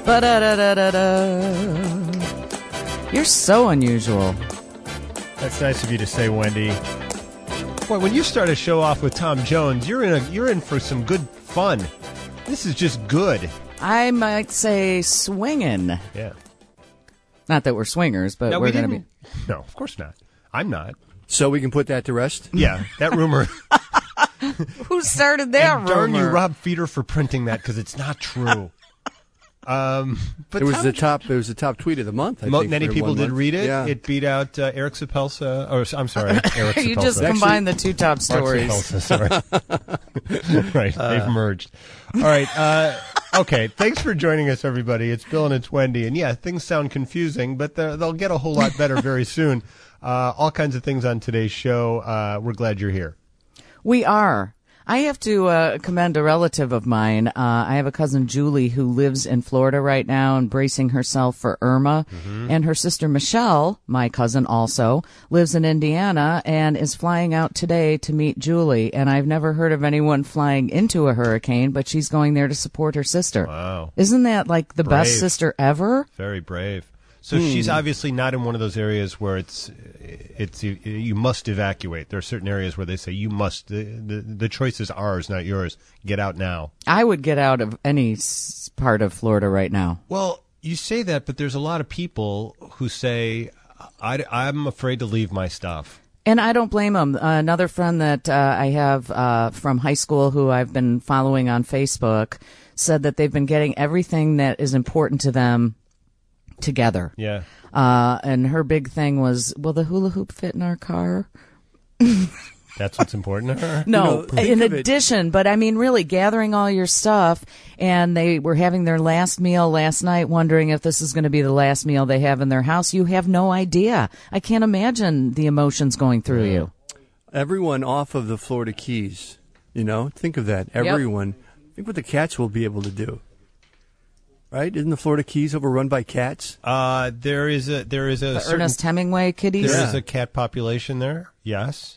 Ba-da-da-da-da-da. You're so unusual. That's nice of you to say, Wendy. Boy, when you start a show off with Tom Jones, you're in for some good fun. This is just good. I might say swinging. Yeah. Not that we're swingers, but we're going to be. No, of course not. I'm not. So we can put that to rest? Yeah, that rumor. Who started that rumor? Darn you, Rob Feeder, for printing that, because it's not true. But it was the top tweet of the month. I think many people did read it. Yeah. It beat out Eric Sepulsa. Or I'm sorry, Eric Sepulsa. You just combined the two top stories. Mark Sepulsa, sorry. Right, they've merged. All right. Okay, thanks for joining us, everybody. It's Bill and it's Wendy. And yeah, things sound confusing, but they'll get a whole lot better very soon. All kinds of things on today's show. We're glad you're here. We are. I have to commend a relative of mine. I have a cousin, Julie, who lives in Florida right now and bracing herself for Irma. Mm-hmm. And her sister, Michelle, my cousin also, lives in Indiana and is flying out today to meet Julie. And I've never heard of anyone flying into a hurricane, but she's going there to support her sister. Wow. Isn't that like the brave. Best sister ever? Very brave. So she's obviously not in one of those areas where it's you must evacuate. There are certain areas where they say you must. The choice is ours, not yours. Get out now. I would get out of any part of Florida right now. Well, you say that, but there's a lot of people who say, I'm afraid to leave my stuff. And I don't blame them. Another friend that I have from high school who I've been following on Facebook said that they've been getting everything that is important to them together. Yeah. And her big thing was, will the hula hoop fit in our car? That's what's important to her? No, in addition, but I mean, really gathering all your stuff, and they were having their last meal last night, wondering if this is going to be the last meal they have in their house. You have no idea. I can't imagine the emotions going through you. Everyone off of the Florida Keys, think of that. Everyone. Think what the cats will be able to do. Right? Isn't the Florida Keys overrun by cats? There is a the Ernest Hemingway kitties. There is a cat population there. Yes.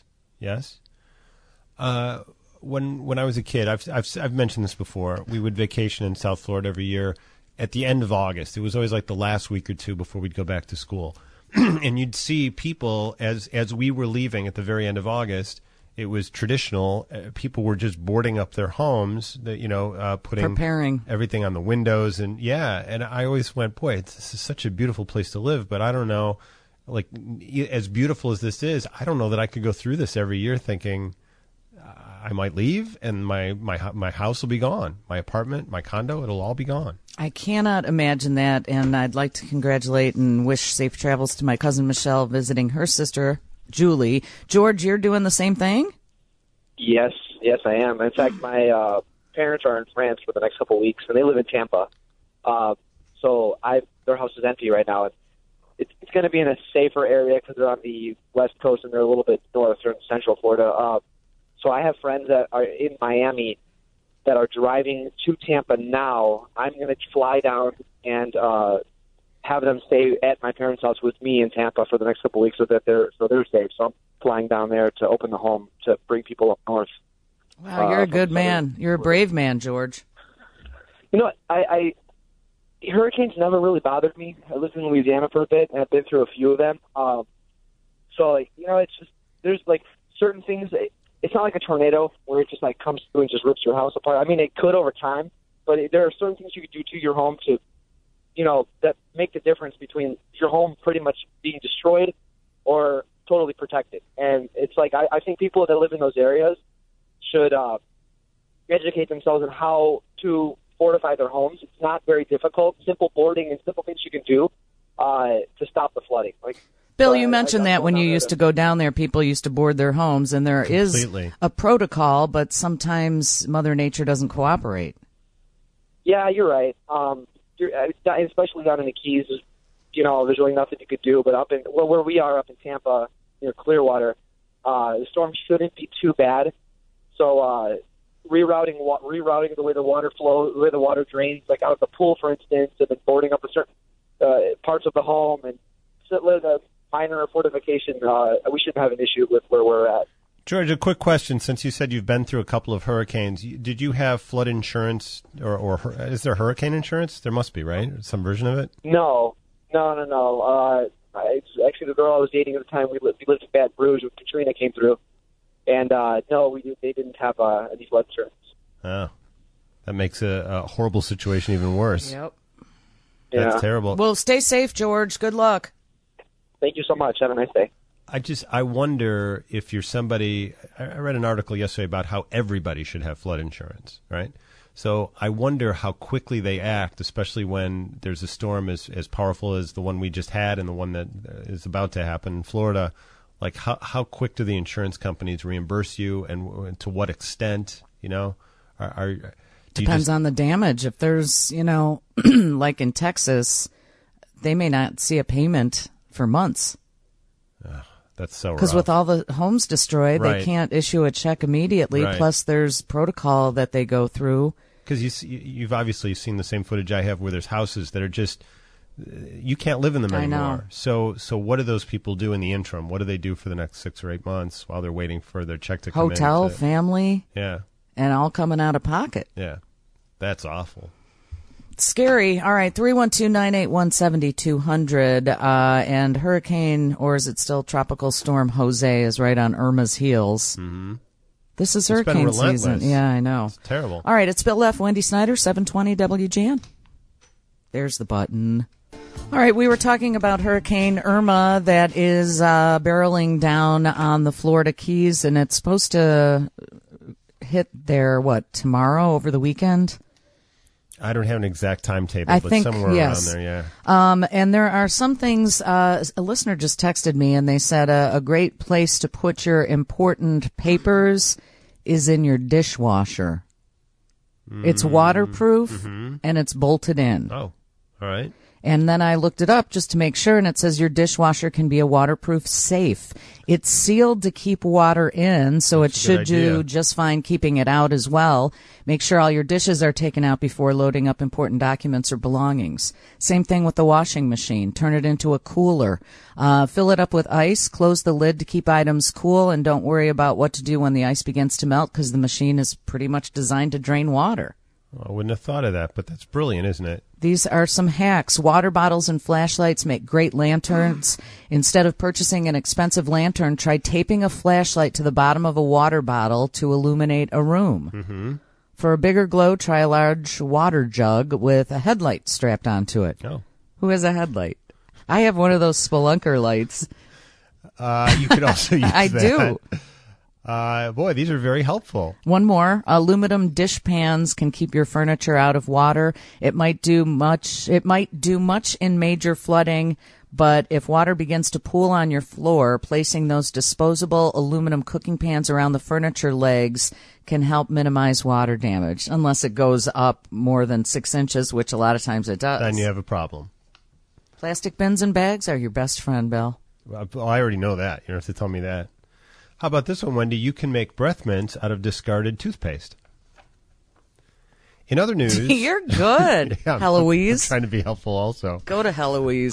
When I was a kid, I've mentioned this before. We would vacation in South Florida every year at the end of August. It was always like the last week or two before we'd go back to school, and you'd see people as we were leaving at the very end of August. It was traditional. People were just boarding up their homes, putting preparing everything on the windows. And I always went, boy, this is such a beautiful place to live. But I don't know, like, as beautiful as this is, I don't know that I could go through this every year thinking I might leave and my house will be gone. My apartment, my condo, it'll all be gone. I cannot imagine that. And I'd like to congratulate and wish safe travels to my cousin Michelle visiting her sister, Julie. George, you're doing the same thing? Yes, I am. In fact, my parents are in France for the next couple of weeks, and they live in Tampa. So their house is empty right now. It's going to be in a safer area because they're on the West Coast and they're a little bit north. They're in Central Florida. So I have friends that are in Miami that are driving to Tampa now. I'm going to fly down and have them stay at my parents' house with me in Tampa for the next couple of weeks so they're safe. So I'm flying down there to open the home to bring people up north. Wow, you're a good man. You're a brave man, George. I hurricanes never really bothered me. I lived in Louisiana for a bit, and I've been through a few of them. It's just there's like certain things. It's not like a tornado where it just like comes through and just rips your house apart. I mean, it could over time, but there are certain things you could do to your home to that make the difference between your home pretty much being destroyed or totally protected. And it's like I think people that live in those areas should educate themselves on how to fortify their homes. It's not very difficult. Simple boarding and simple things you can do to stop the flooding. Bill, you mentioned that when you used to go down there, people used to board their homes, and there is a protocol, but sometimes Mother Nature doesn't cooperate. Yeah, you're right. Especially down in the Keys, there's really nothing you could do. But up in where we are up in Tampa near Clearwater, the storm shouldn't be too bad. So rerouting the way the water flows, the way the water drains, like out of the pool, for instance, and then boarding up a certain parts of the home and a minor fortification, we shouldn't have an issue with where we're at. George, a quick question. Since you said you've been through a couple of hurricanes, did you have flood insurance or is there hurricane insurance? There must be, right? Some version of it? No. It's actually the girl I was dating at the time. We lived in Baton Rouge when Katrina came through. And, no, they didn't have any flood insurance. Oh, that makes a horrible situation even worse. Yep. That's Yeah. terrible. Well, stay safe, George. Good luck. Thank you so much. Have a nice day. I wonder if you're somebody. I read an article yesterday about how everybody should have flood insurance, right? So I wonder how quickly they act, especially when there's a storm as powerful as the one we just had and the one that is about to happen in Florida. Like how quick do the insurance companies reimburse you, and to what extent? You know, Depends on the damage. If there's, like in Texas, they may not see a payment for months. That's so rough. Because with all the homes destroyed, Right. they can't issue a check immediately. Right. Plus, there's protocol that they go through. Because you've obviously seen the same footage I have where there's houses that are just, you can't live in them I anymore. know. So what do those people do in the interim? What do they do for the next 6 or 8 months while they're waiting for their check to come in? Hotel, family, Yeah, and all coming out of pocket. yeah. That's awful. Scary. All right, 312-981-7200. And hurricane, or is it still tropical storm Jose, is right on Irma's heels. Mm-hmm. This is been hurricane relentless. season. Yeah, I know. It's terrible. All right, it's Bill F. Wendy Snyder, 720 WGN. There's the button. All right, we were talking about Hurricane Irma that is barreling down on the Florida Keys, and it's supposed to hit there, tomorrow, over the weekend? I don't have an exact timetable, I but think, somewhere yes. around there, yeah. And there are some things, a listener just texted me, and they said a great place to put your important papers is in your dishwasher. It's waterproof, and it's bolted in. Oh, all right. And then I looked it up just to make sure, and it says your dishwasher can be a waterproof safe. It's sealed to keep water in, so That's it a should good idea. do just fine keeping it out as well. Make sure all your dishes are taken out before loading up important documents or belongings. Same thing with the washing machine. Turn it into a cooler. Fill it up with ice, close the lid to keep items cool, and don't worry about what to do when the ice begins to melt, because the machine is pretty much designed to drain water. I wouldn't have thought of that, but that's brilliant, isn't it? These are some hacks. Water bottles and flashlights make great lanterns. Instead of purchasing an expensive lantern, try taping a flashlight to the bottom of a water bottle to illuminate a room. Mm-hmm. For a bigger glow, try a large water jug with a headlight strapped onto it. Oh. Who has a headlight? I have one of those spelunker lights. You could also use I that. do. Boy, these are very helpful. One more. Aluminum dish pans can keep your furniture out of water. It might do much in major flooding, but if water begins to pool on your floor, placing those disposable aluminum cooking pans around the furniture legs can help minimize water damage, unless it goes up more than 6 inches, which a lot of times it does. Then you have a problem. Plastic bins and bags are your best friend, Bill. Well, I already know that. You don't have to tell me that. How about this one, Wendy? You can make breath mints out of discarded toothpaste. In other news... You're good, Yeah, Heloise. I'm trying to be helpful also. Go to Heloise.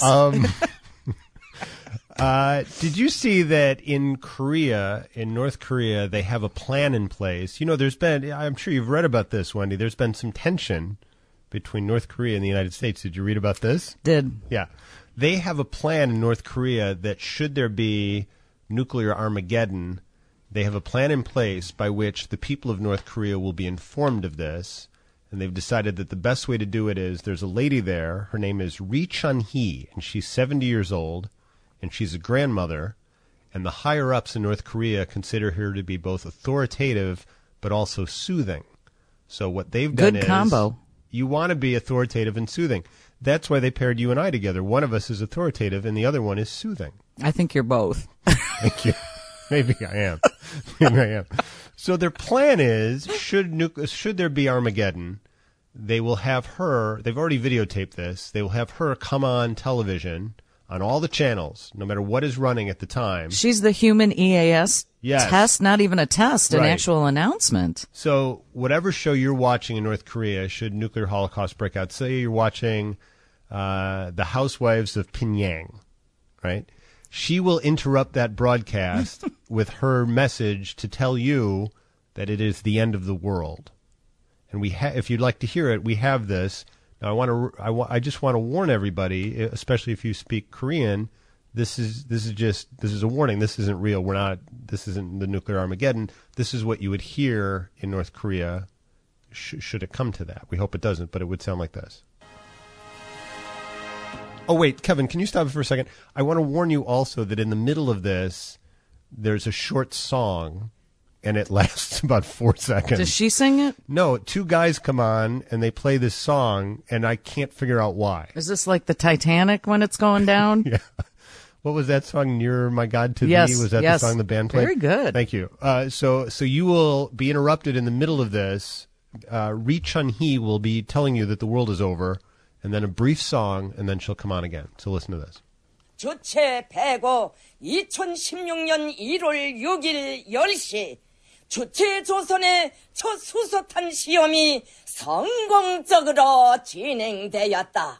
Did you see that in North Korea, they have a plan in place? You know, I'm sure you've read about this, Wendy. There's been some tension between North Korea and the United States. Did you read about this? Did. Yeah. They have a plan in North Korea that should there be nuclear Armageddon, they have a plan in place by which the people of North Korea will be informed of this, and they've decided that the best way to do it is there's a lady there, her name is Ri Chun-hee, and she's 70 years old, and she's a grandmother, and the higher-ups in North Korea consider her to be both authoritative but also soothing. So what they've done Good is... combo. You want to be authoritative and soothing. That's why they paired you and I together. One of us is authoritative, and the other one is soothing. I think you're both. Thank you. Maybe I am. Maybe I am. So their plan is, should there be Armageddon, they will have her, they've already videotaped this, they will have her come on television on all the channels, no matter what is running at the time. She's the human EAS Yes. test, not even a test, an Right. actual announcement. So whatever show you're watching in North Korea, should nuclear holocaust break out, say you're watching The Housewives of Pyongyang, right? She will interrupt that broadcast with her message to tell you that it is the end of the world. And if you'd like to hear it, we have this. Now, I just want to warn everybody, especially if you speak Korean. This is a warning. This isn't real. This isn't the nuclear Armageddon. This is what you would hear in North Korea should it come to that. We hope it doesn't, but it would sound like this. Oh, wait, Kevin, can you stop it for a second? I want to warn you also that in the middle of this, there's a short song, and it lasts about 4 seconds. Does she sing it? No, 2 guys come on, and they play this song, and I can't figure out why. Is this like the Titanic when it's going down? Yeah. What was that song, Nearer My God to Yes, Thee? Was that yes. the song the band played? Very good. Thank you. So you will be interrupted in the middle of this. Ri Chun-hee will be telling you that the world is over, and then a brief song, and then she'll come on again. So listen to this. 주체 배고 2016년 1월 6일 10시 주체조선의 첫 수소탄 시험이 성공적으로 진행되었다.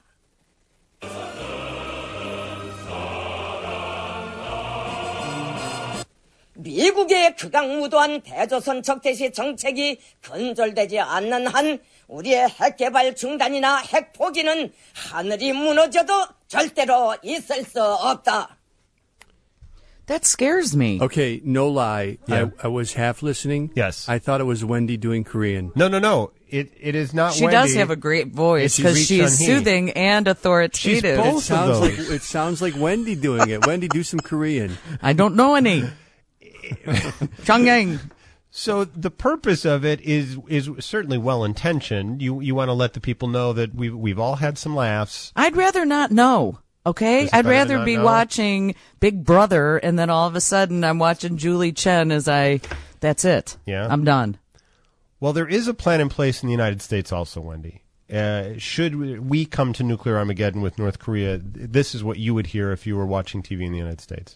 미국의 극악무도한 대조선 적대시 정책이 근절되지 않는 한 우리의 핵개발 중단이나 핵 포기는 하늘이 무너져도 절대로 있을 수 없다. That scares me. Okay, no lie. Yeah. I was half listening. Yes. I thought it was Wendy doing Korean. No. It is not She Wendy. does have a great voice It's because Ri she's Chun-hee. soothing and authoritative. She's both. It sounds like Wendy doing it. Wendy, do some Korean. I don't know any. Changyang. So the purpose of it is certainly well intentioned. You want to let the people know that we've all had some laughs. I'd rather not know. Okay, Is it I'd better to rather not be know? watching Big Brother, and then all of a sudden I'm watching Julie Chen that's it. Yeah. I'm done. Well, there is a plan in place in the United States also, Wendy. Should we come to nuclear Armageddon with North Korea, this is what you would hear if you were watching TV in the United States.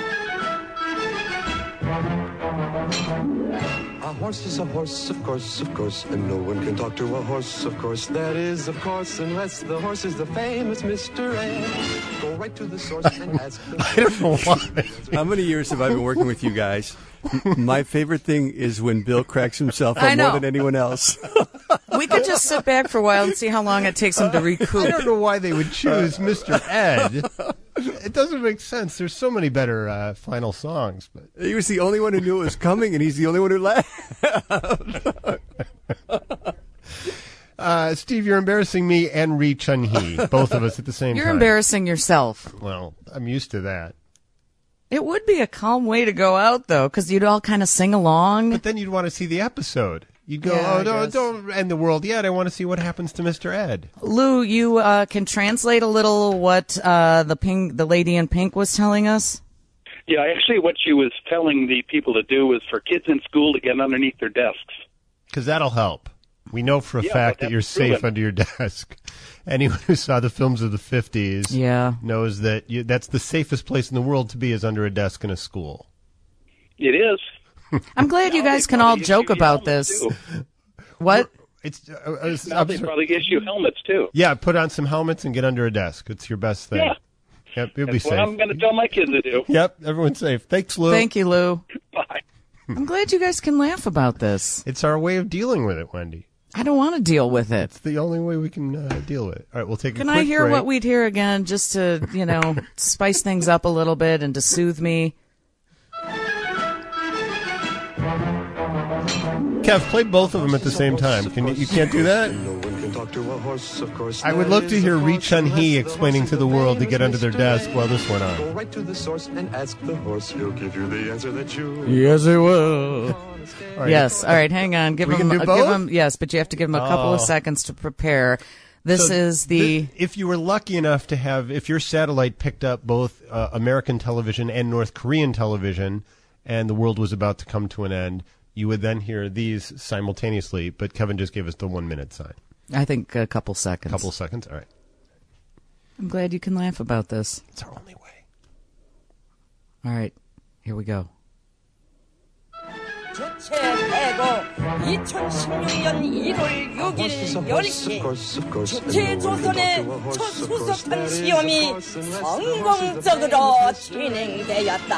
A horse is a horse, of course, and no one can talk to a horse, of course. That is, of course, unless the horse is the famous Mr. Ed. Go right to the source and ask the I don't know why. How many years have I been working with you guys? My favorite thing is when Bill cracks himself I up know. more than anyone else. We could just sit back for a while and see how long it takes him to I recoup. don't know why they would choose Mr. Ed. It doesn't make sense. There's so many better final songs. But He was the only one who knew it was coming, and he's the only one who laughed. Steve, you're embarrassing me and Ri Chun-hee, both of us at the same You're time. embarrassing yourself. Well, I'm used to that. It would be a calm way to go out, though, because you'd all kind of sing along. But then you'd want to see the episode. You'd go, Yeah, I oh, no, guess. don't end the world yet. I want to see what happens to Mr. Ed. Lou, you can translate a little what the lady in pink was telling us? Yeah, actually what she was telling the people to do was for kids in school to get underneath their desks. Because that'll help. We know for a Yeah, fact but that you're that's proven. safe under your desk. Anyone who saw the films of the 50s Yeah. knows that that's the safest place in the world to be is under a desk in a school. It is. I'm glad you Now guys they can all probably joke issue about helmets, this. too. What? It's Now they probably issue helmets, too. yeah, put on some helmets and get under a desk. It's your best thing. Yeah. Yep, you'll be That's what safe. I'm going to tell my kids to do. Yep, everyone's safe. Thanks, Lou. Thank you, Lou. Bye. I'm glad you guys can laugh about this. It's our way of dealing with it, Wendy. I don't want to deal with it. It's the only way we can deal with it. All right, we'll take a Can quick I hear break. what we'd hear again just to, spice things up a little bit and to soothe me? Kev, play both of them at the same time. You can't do that? No one can talk to a horse, of course. I would love to hear Ri Chun-hee explaining to the world to get under their desk while this went Go on. right to the source and ask the horse. He'll give you the answer that you Yes, it will. All right. Yes. All right. Hang on. We can do both? Yes, but you have to give them a couple of Oh. seconds to prepare. This So is the. if you were lucky enough to have, if your satellite picked up both American television and North Korean television, and the world was about to come to an end, you would then hear these simultaneously. But Kevin just gave us the 1 minute sign. I think a couple seconds. Couple seconds. All right. I'm glad you can laugh about this. It's our only way. All right. Here we go. 전체 대거 2016년 1월 6일 10시 주체조선의 첫 수석한 시험이 성공적으로 진행되었다.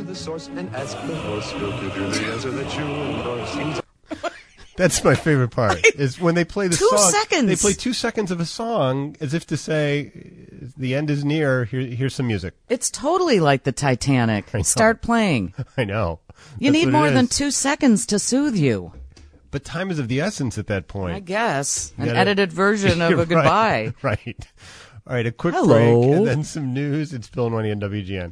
That's my favorite part, is when they play the 2 song. seconds. They play 2 seconds of a song as if to say, the end is near, here's some music. It's totally like the Titanic. Start playing. I know. You That's need what more it than is. 2 seconds to soothe you. But time is of the essence at that point. I guess. An gotta- edited version of You're a goodbye. Right. All right, a quick Hello. break and then some news. It's Bill and Wendy on WGN.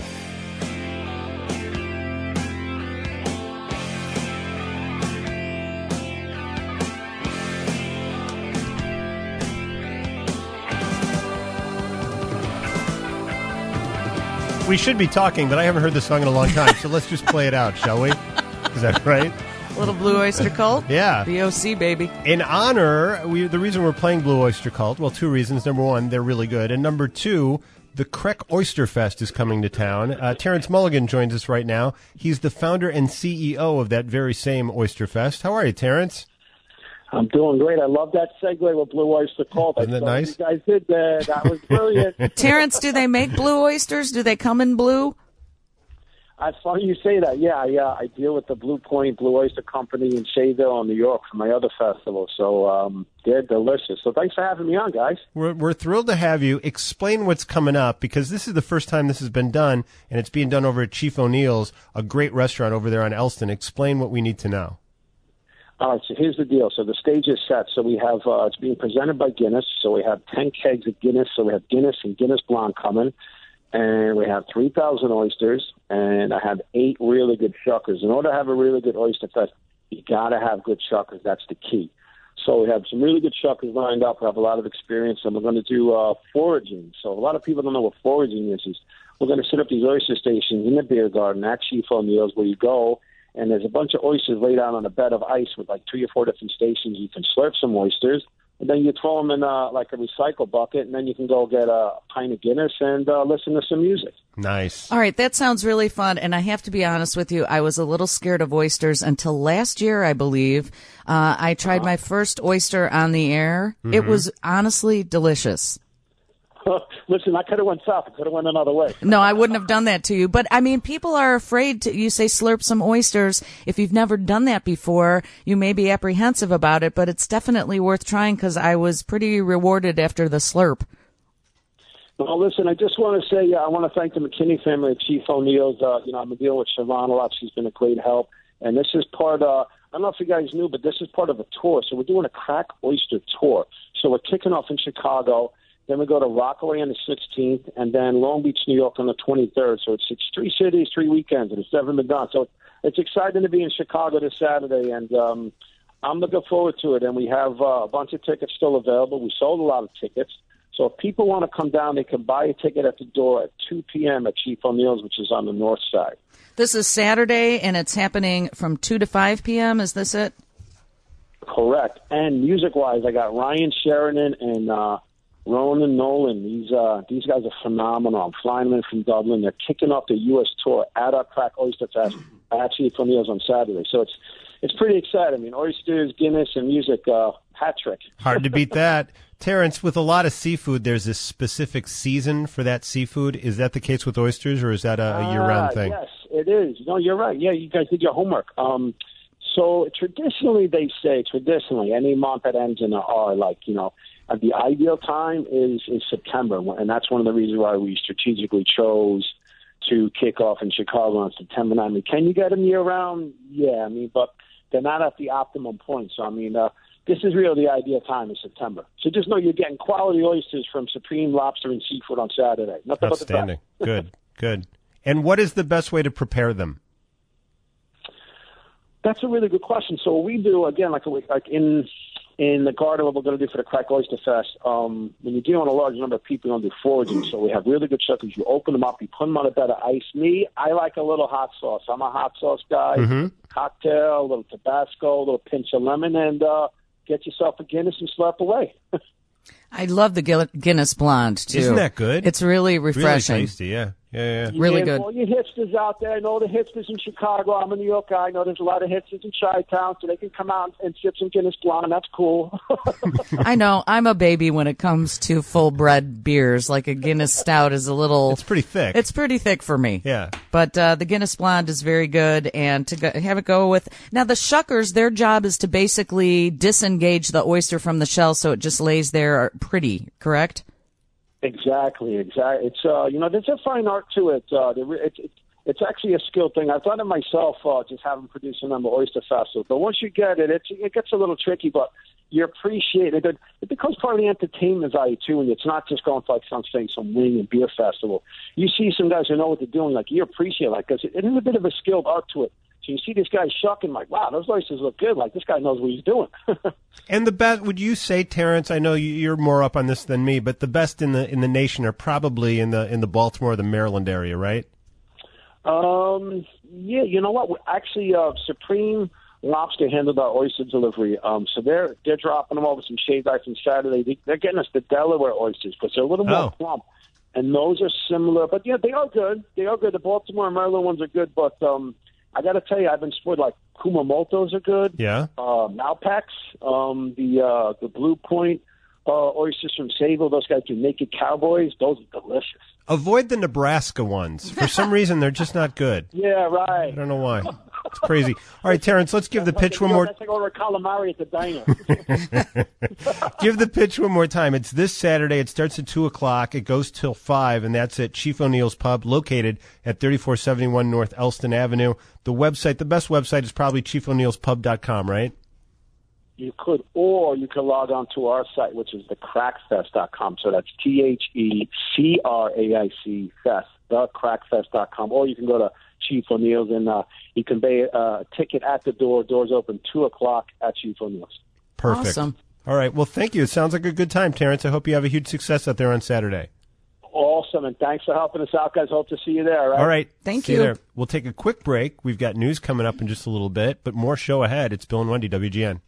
We should be talking, but I haven't heard the song in a long time, so let's just play it out, shall we? Is that right? Little Blue Oyster Cult? Yeah. BOC, baby. In honor, the reason we're playing Blue Oyster Cult, well, 2 reasons. Number 1, they're really good. And number 2, the Krek Oyster Fest is coming to town. Terrence Mulligan joins us right now. He's the founder and CEO of that very same Oyster Fest. How are you, Terrence? I'm doing great. I love that segue with Blue Oyster Cult. Isn't that nice? You guys did that. That was brilliant. Terrence, do they make blue oysters? Do they come in blue? It's funny you say that. Yeah, I deal with the Blue Point Blue Oyster Company in Shaysville, New York, for my other festival. So they're delicious. So thanks for having me on, guys. We're thrilled to have you. Explain what's coming up, because this is the first time this has been done, and it's being done over at Chief O'Neill's, a great restaurant over there on Elston. Explain what we need to know. All right, so here's the deal. So the stage is set. So we have, it's being presented by Guinness. So we have 10 kegs of Guinness. So we have Guinness and Guinness Blonde coming. And we have 3,000 oysters. And I have 8 really good shuckers. In order to have a really good oyster fest, you got to have good shuckers. That's the key. So we have some really good shuckers lined up. We have a lot of experience. And we're going to do foraging. So a lot of people don't know what foraging is. We're going to set up these oyster stations in the beer garden at Chief O'Neill's, where you go, and there's a bunch of oysters laid out on a bed of ice with like 3 or 4 different stations. You can slurp some oysters, and then you throw them in like a recycle bucket, and then you can go get a pint of Guinness and listen to some music. Nice. All right, that sounds really fun. And I have to be honest with you, I was a little scared of oysters until last year, I believe. I tried my first oyster on the air. Mm-hmm. It was honestly delicious. Listen, I could have went south. I could have went another way. No, I wouldn't have done that to you. But, I mean, people are afraid to, you say slurp some oysters. If you've never done that before, you may be apprehensive about it, but it's definitely worth trying because I was pretty rewarded after the slurp. Well, listen, I just want to say I want to thank the McKinney family at Chief O'Neill's. I've been dealing with Siobhan a lot. She's been a great help. And this is part I don't know if you guys knew, but this is part of a tour. So we're doing a crack oyster tour. So we're kicking off in Chicago. Then we go to Rockaway on the 16th, and then Long Beach, New York on the 23rd. So it's 3 cities, 3 weekends, and it's never been done. So it's exciting to be in Chicago this Saturday, and I'm looking forward to it. And we have a bunch of tickets still available. We sold a lot of tickets. So if people want to come down, they can buy a ticket at the door at 2 p.m. at Chief O'Neill's, which is on the north side. This is Saturday, and it's happening from 2 to 5 p.m. Is this it? Correct. And music-wise, I got Ryan Sheridan and Ronan Nolan. These guys are phenomenal. I'm flying them in from Dublin. They're kicking off the U.S. tour at our Crack Oyster Fest at Chief O'Neill's on Saturday. So it's pretty exciting. I mean, oysters, Guinness, and music, hat trick. Hard to beat that. Terrence, with a lot of seafood, there's a specific season for that seafood. Is that the case with oysters, or is that a year-round thing? Yes, it is. No, you're right. Yeah, you guys did your homework. So traditionally, they say, any month that ends in a R, the ideal time is September, and that's one of the reasons why we strategically chose to kick off in Chicago on September 9th. I mean, can you get them year-round? Yeah, but they're not at the optimum point. So, this is really the ideal time in September. So just know you're getting quality oysters from Supreme Lobster and Seafood on Saturday. Nothing Outstanding. But the best. Good. And what is the best way to prepare them? That's a really good question. So what we do, again, like in the garden, what we're going to do for the Crack Oyster Fest, when you're dealing with a large number of people, you're going to do foraging. So we have really good shuckers. You open them up, you put them on a bed of ice. I like a little hot sauce. I'm a hot sauce guy. Mm-hmm. Cocktail, a little Tabasco, a little pinch of lemon, and get yourself a Guinness and slap away. I love the Guinness Blonde, too. Isn't that good? It's really refreshing. Really tasty, yeah. Yeah. Really good. All you hipsters out there, I know the hipsters in Chicago. I'm a New York guy. I know there's a lot of hipsters in Chi-Town, so they can come out and sip some Guinness Blonde. That's cool. I know. I'm a baby when it comes to full-bred beers. Like a Guinness Stout is a little... It's pretty thick. It's pretty thick for me. Yeah. But the Guinness Blonde is very good. And to have it go with... Now, the shuckers, their job is to basically disengage the oyster from the shell so it just lays there pretty, correct? Exactly. It's there's a fine art to it. It's actually a skill thing. I've done it myself, just having produced a number of Oyster Festival. But once you get it, it gets a little tricky, but you appreciate it. It becomes part of the entertainment value too, and it's not just going for some wing and beer festival. You see some guys who know what they're doing, like you appreciate it, because it is a bit of a skilled art to it. So you see this guy shucking, like, wow, those oysters look good. Like, this guy knows what he's doing. And the best, would you say, Terrence? I know you're more up on this than me, but the best in the nation are probably in the Baltimore, the Maryland area, right? Yeah. You know what? Actually, Supreme Lobster handled our oyster delivery. So they're dropping them over some shaved ice on Saturday. They're getting us the Delaware oysters because they're a little more plump, and those are similar. But yeah, they are good. The Baltimore and Maryland ones are good, but I got to tell you, I've been spoiled. Like Kumamoto's are good. Yeah. Malpex, the Blue Point oysters from Sable. Those guys do Naked Cowboys. Those are delicious. Avoid the Nebraska ones. For some reason, they're just not good. Yeah, right. I don't know why. It's crazy. All right, Terrence, let's give the pitch one more. That's like order calamari at the diner. Give the pitch one more time. It's this Saturday. It starts at 2:00. It goes till 5, and that's at Chief O'Neill's Pub, located at 3471 North Elston Avenue. The best website is probably chiefo'neillspub.com, right? You could log on to our site, which is thecrackfest.com. So that's THECRAIC Fest, thecrackfest.com. Or you can go to Chief O'Neill's, and you can buy a ticket at the door. Doors open 2:00 at Chief O'Neill's. Perfect. Awesome. All right. Well, thank you. It sounds like a good time, Terrence. I hope you have a huge success out there on Saturday. Awesome, and thanks for helping us out, guys. Hope to see you there. All right. Thank See you. there. We'll take a quick break. We've got news coming up in just a little bit, but more show ahead. It's Bill and Wendy, WGN.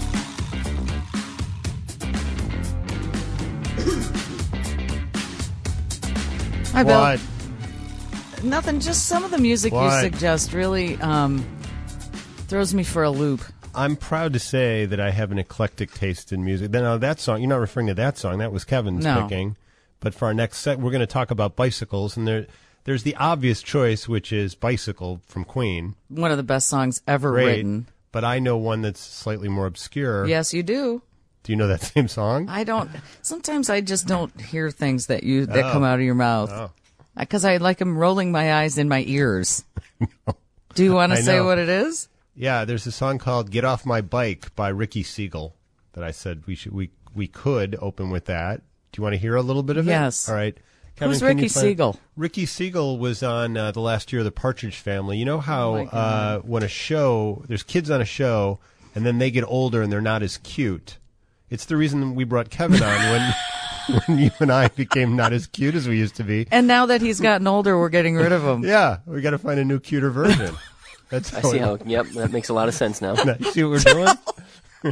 Hi, Bill. What? Nothing, just some of the music you What? suggest really throws me for a loop. I'm proud to say that I have an eclectic taste in music. Now, that song, you're not referring to that song. That was Kevin's picking. But for our next set, we're going to talk about bicycles. And there's the obvious choice, which is Bicycle from Queen. One of the best songs ever Great. written. But I know one that's slightly more obscure. Yes, you do. Do you know that same song? I don't. Sometimes I just don't hear things that come out of your mouth. Because I like them rolling my eyes in my ears. Do you want to say what it is? Yeah, there's a song called "Get Off My Bike" by Ricky Siegel that I said we could open with that. Do you want to hear a little bit of it? Yes. All right. Kevin, Who's can Ricky you play- Siegel? Ricky Siegel was on the last year of the Partridge Family. You know how when there's kids on a show and then they get older and they're not as cute. It's the reason we brought Kevin on when you and I became not as cute as we used to be. And now that he's gotten older, we're getting rid of him. Yeah, we got to find a new, cuter version. That's I see how. Yep, that makes a lot of sense now. You see what we're doing?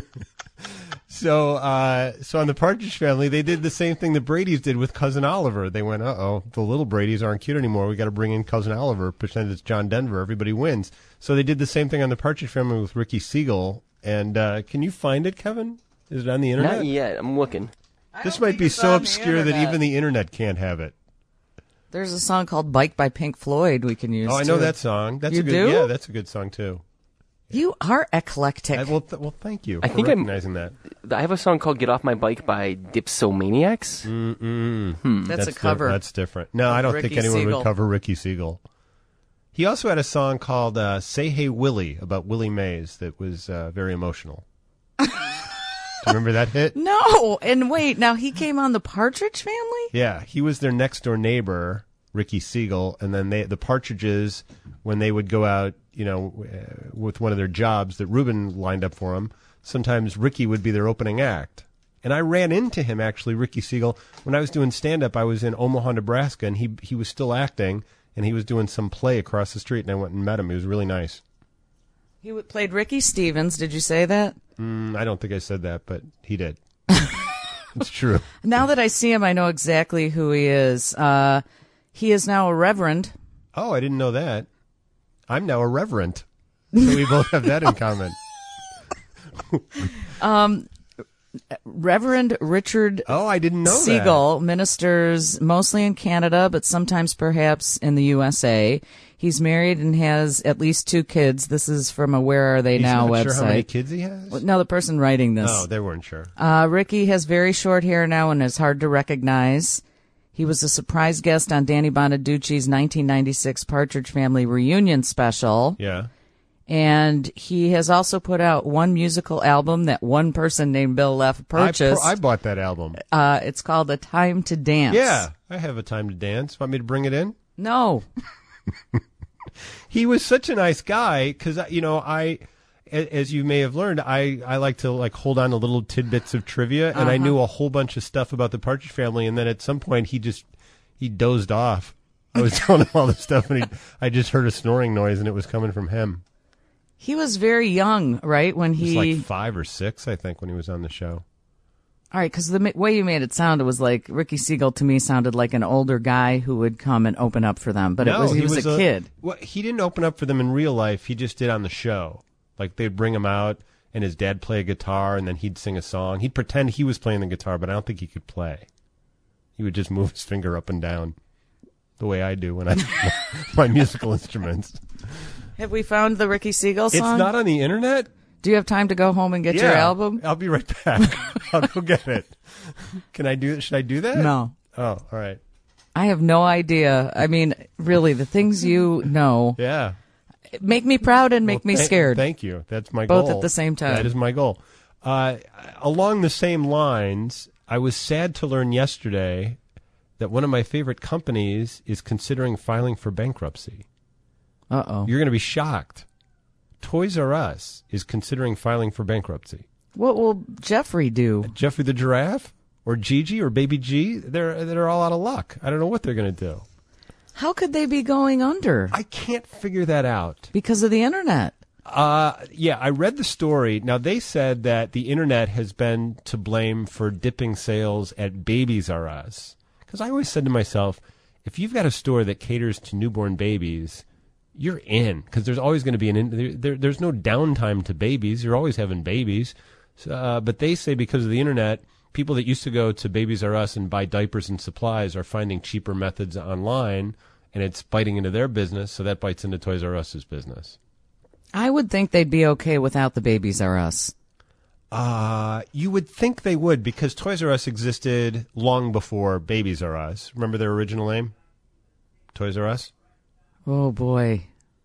So on the Partridge Family, they did the same thing the Bradys did with Cousin Oliver. They went, the little Bradys aren't cute anymore. We got to bring in Cousin Oliver, pretend it's John Denver. Everybody wins. So they did the same thing on the Partridge Family with Ricky Siegel. And can you find it, Kevin? Is it on the internet? Not yet. I'm looking. This might be so obscure that even the internet can't have it. There's a song called "Bike" by Pink Floyd we can use. Oh, I know too. that song. That's You a good, do? Yeah, that's a good song too. You are eclectic. Well, thank you I for think recognizing that. I have a song called "Get Off My Bike" by Dipsomaniacs. That's a cover. That's different. No, I don't think Ricky anyone Siegel. would cover Ricky Siegel. He also had a song called "Say Hey Willie" about Willie Mays that was very emotional. Do you remember that hit? No, and wait, now he came on the Partridge Family? Yeah, he was their next door neighbor, Ricky Siegel, and then the Partridges, when they would go out, with one of their jobs that Ruben lined up for them, sometimes Ricky would be their opening act. And I ran into him, actually, Ricky Siegel, when I was doing stand-up. I was in Omaha, Nebraska, and he was still acting, and he was doing some play across the street, and I went and met him. He was really nice. He played Ricky Stevens. Did you say that? I don't think I said that, but he did. It's true. Now that I see him, I know exactly who he is. He is now a reverend. Oh, I didn't know that. I'm now a reverend. So we both have that in common. Reverend Richard I didn't know Siegel ministers mostly in Canada, but sometimes perhaps in the USA. He's married and has at least 2 kids. This is from a Where Are They He's Now not website. Sure how many kids he has? No, the person writing this. Oh, they weren't sure. Ricky has very short hair now and is hard to recognize. He was a surprise guest on Danny Bonaducci's 1996 Partridge Family reunion special. Yeah. And he has also put out one musical album that one person named Bill Leff purchased. I bought that album. It's called A Time to Dance. Yeah, I have A Time to Dance. Want me to bring it in? No. He was such a nice guy because, as you may have learned, I like to hold on to little tidbits of trivia, and I knew a whole bunch of stuff about the Partridge Family, and then at some point he dozed off. I was telling him all this stuff, and I just heard a snoring noise, and it was coming from him. He was very young, right? When He was like 5 or 6, I think, when he was on the show. All right, because the way you made it sound, it was like Ricky Siegel to me sounded like an older guy who would come and open up for them, but he was a kid. Well, he didn't open up for them in real life. He just did on the show. Like they'd bring him out, and his dad play a guitar, and then he'd sing a song. He'd pretend he was playing the guitar, but I don't think he could play. He would just move his finger up and down, the way I do when I do my musical instruments. Have we found the Ricky Siegel song? It's not on the internet. Do you have time to go home and get your album? I'll be right back. I'll go get it. Can I do it? Should I do that? No. Oh, all right. I have no idea. I mean, really, the things you know Yeah. make me proud and make me scared. Thank you. That's my goal. Both at the same time. That is my goal. Along the same lines, I was sad to learn yesterday that one of my favorite companies is considering filing for bankruptcy. Uh-oh. You're going to be shocked. Toys R Us is considering filing for bankruptcy. What will Jeffrey do? Jeffrey the Giraffe or Gigi or Baby G, they're all out of luck. I don't know what they're going to do. How could they be going under? I can't figure that out. Because of the internet. Yeah, I read the story. Now, they said that the internet has been to blame for dipping sales at Babies R Us. Because I always said to myself, if you've got a store that caters to newborn babies, you're in. Because there's always going to be there's no downtime to babies. You're always having babies. But they say because of the internet, people that used to go to Babies R Us and buy diapers and supplies are finding cheaper methods online, and it's biting into their business, so that bites into Toys R Us's business. I would think they'd be okay without the Babies R Us. You would think they would, because Toys R Us existed long before Babies R Us. Remember their original name? Toys R Us? Oh, boy.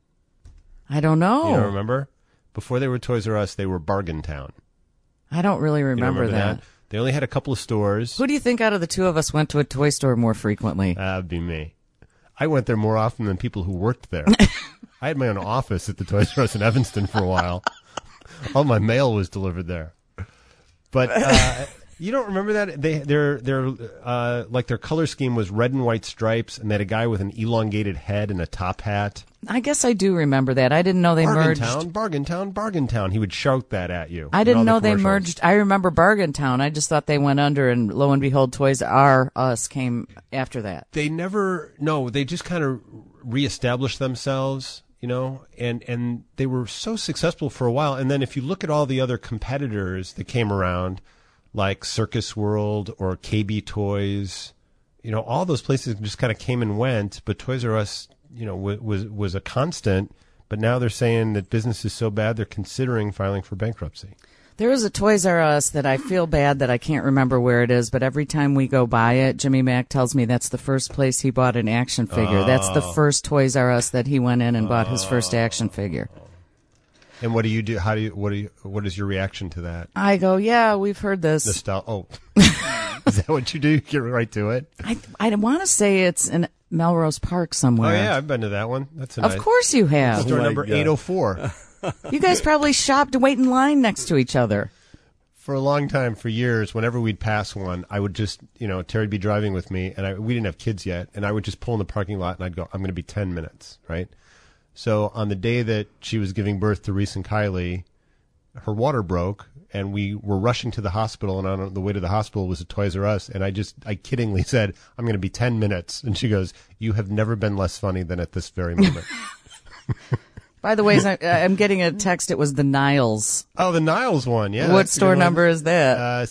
I don't know. You don't remember? Before they were Toys R Us, they were Bargain Town. I don't really remember, that. They only had a couple of stores. Who do you think out of the two of us went to a toy store more frequently? That'd be me. I went there more often than people who worked there. I had my own office at the Toys R Us in Evanston for a while. All my mail was delivered there. But you don't remember that? Their like their color scheme was red and white stripes, and they had a guy with an elongated head and a top hat. I guess I do remember that. I didn't know they merged. Bargain Town, Bargain Town. He would shout that at you. I didn't know they merged. I remember Bargain Town. I just thought they went under, and lo and behold, Toys R Us came after that. They never. No, they just kind of reestablished themselves. You know, and they were so successful for a while. And then if you look at all the other competitors that came around, like Circus World or KB Toys, you know, all those places just kind of came and went. But Toys R Us, you know, was a constant. But now they're saying that business is so bad they're considering filing for bankruptcy. There is a Toys R Us that I feel bad that I can't remember where it is, but every time we go by it, Jimmy Mack tells me that's the first place he bought an action figure. That's the first Toys R Us that he went in and bought his first action figure. And what do you do? What is your reaction to that? I go, yeah, we've heard this. Is that what you do? You get right to it? I want to say it's in Melrose Park somewhere. Oh, yeah, I've been to that one. That's Of course you have. Store number 804. You guys probably shopped to wait in line next to each other. For a long time, for years, whenever we'd pass one, I would just, you know, Terry'd be driving with me, and we didn't have kids yet, and I would just pull in the parking lot, and I'd go, I'm going to be 10 minutes, right? So on the day that she was giving birth to Reese and Kylie, her water broke, and we were rushing to the hospital, and on the way to the hospital was a Toys R Us, and I kiddingly said, I'm going to be 10 minutes. And she goes, you have never been less funny than at this very moment. By the way, I'm getting a text. It was the Niles. Oh, the Niles one, yeah. What store number is that?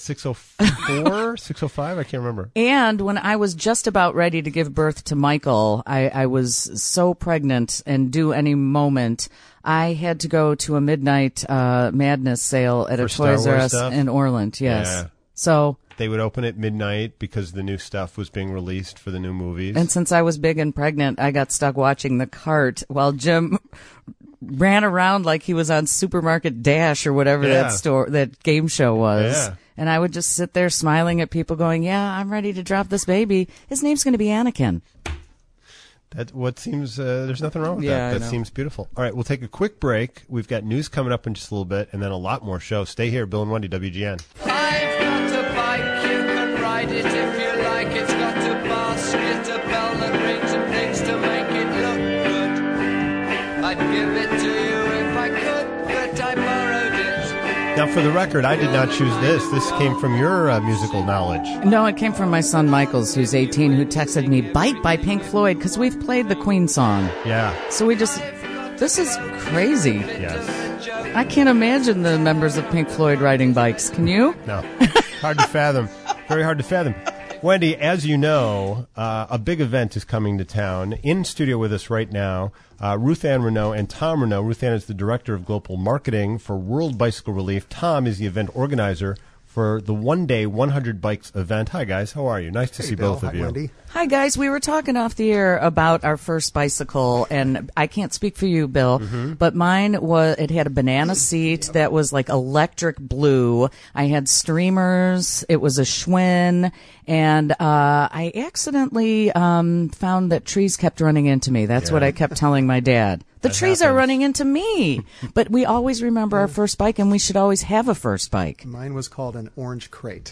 604, 605, I can't remember. And when I was just about ready to give birth to Michael, I was so pregnant and due any moment, I had to go to a midnight madness sale at a Toys R Us in Orland. Yes. Yeah. So they would open at midnight because the new stuff was being released for the new movies. And since I was big and pregnant, I got stuck watching the cart while Jim ran around like he was on Supermarket Dash or whatever that game show was. Yeah. And I would just sit there smiling at people going, yeah, I'm ready to drop this baby. His name's going to be Anakin. That what seems there's nothing wrong with that. That seems beautiful. All right, we'll take a quick break. We've got news coming up in just a little bit, and then a lot more show. Stay here, Bill and Wendy, WGN. I've got a bike, you can ride it if you like. It's got a basket, a bell that rings and rings to make it look good. I'd give it to you if I could, but I borrowed it. Now, for the record, I did not choose this. This came from your musical knowledge. No, it came from my son Michaels, who's 18, who texted me, Bike by Pink Floyd, because we've played the Queen song. Yeah. So this is crazy. Yes. I can't imagine the members of Pink Floyd riding bikes. Can you? No. Hard to fathom. Very hard to fathom. Wendy, as you know, a big event is coming to town. In studio with us right now, Ruth Ann Renaud and Tom Renaud. Ruth Ann is the Director of Global Marketing for World Bicycle Relief. Tom is the event organizer for the one-day 100 Bikes event. Hi, guys. How are you? Nice to see both of you. Wendy. Hi, guys. We were talking off the air about our first bicycle, and I can't speak for you, Bill, but mine it had a banana seat that was like electric blue. I had streamers. It was a Schwinn, and I accidentally found that trees kept running into me. That's what I kept telling my dad. The trees are running into me. But we always remember our first bike, and we should always have a first bike. Mine was called an Orange Crate.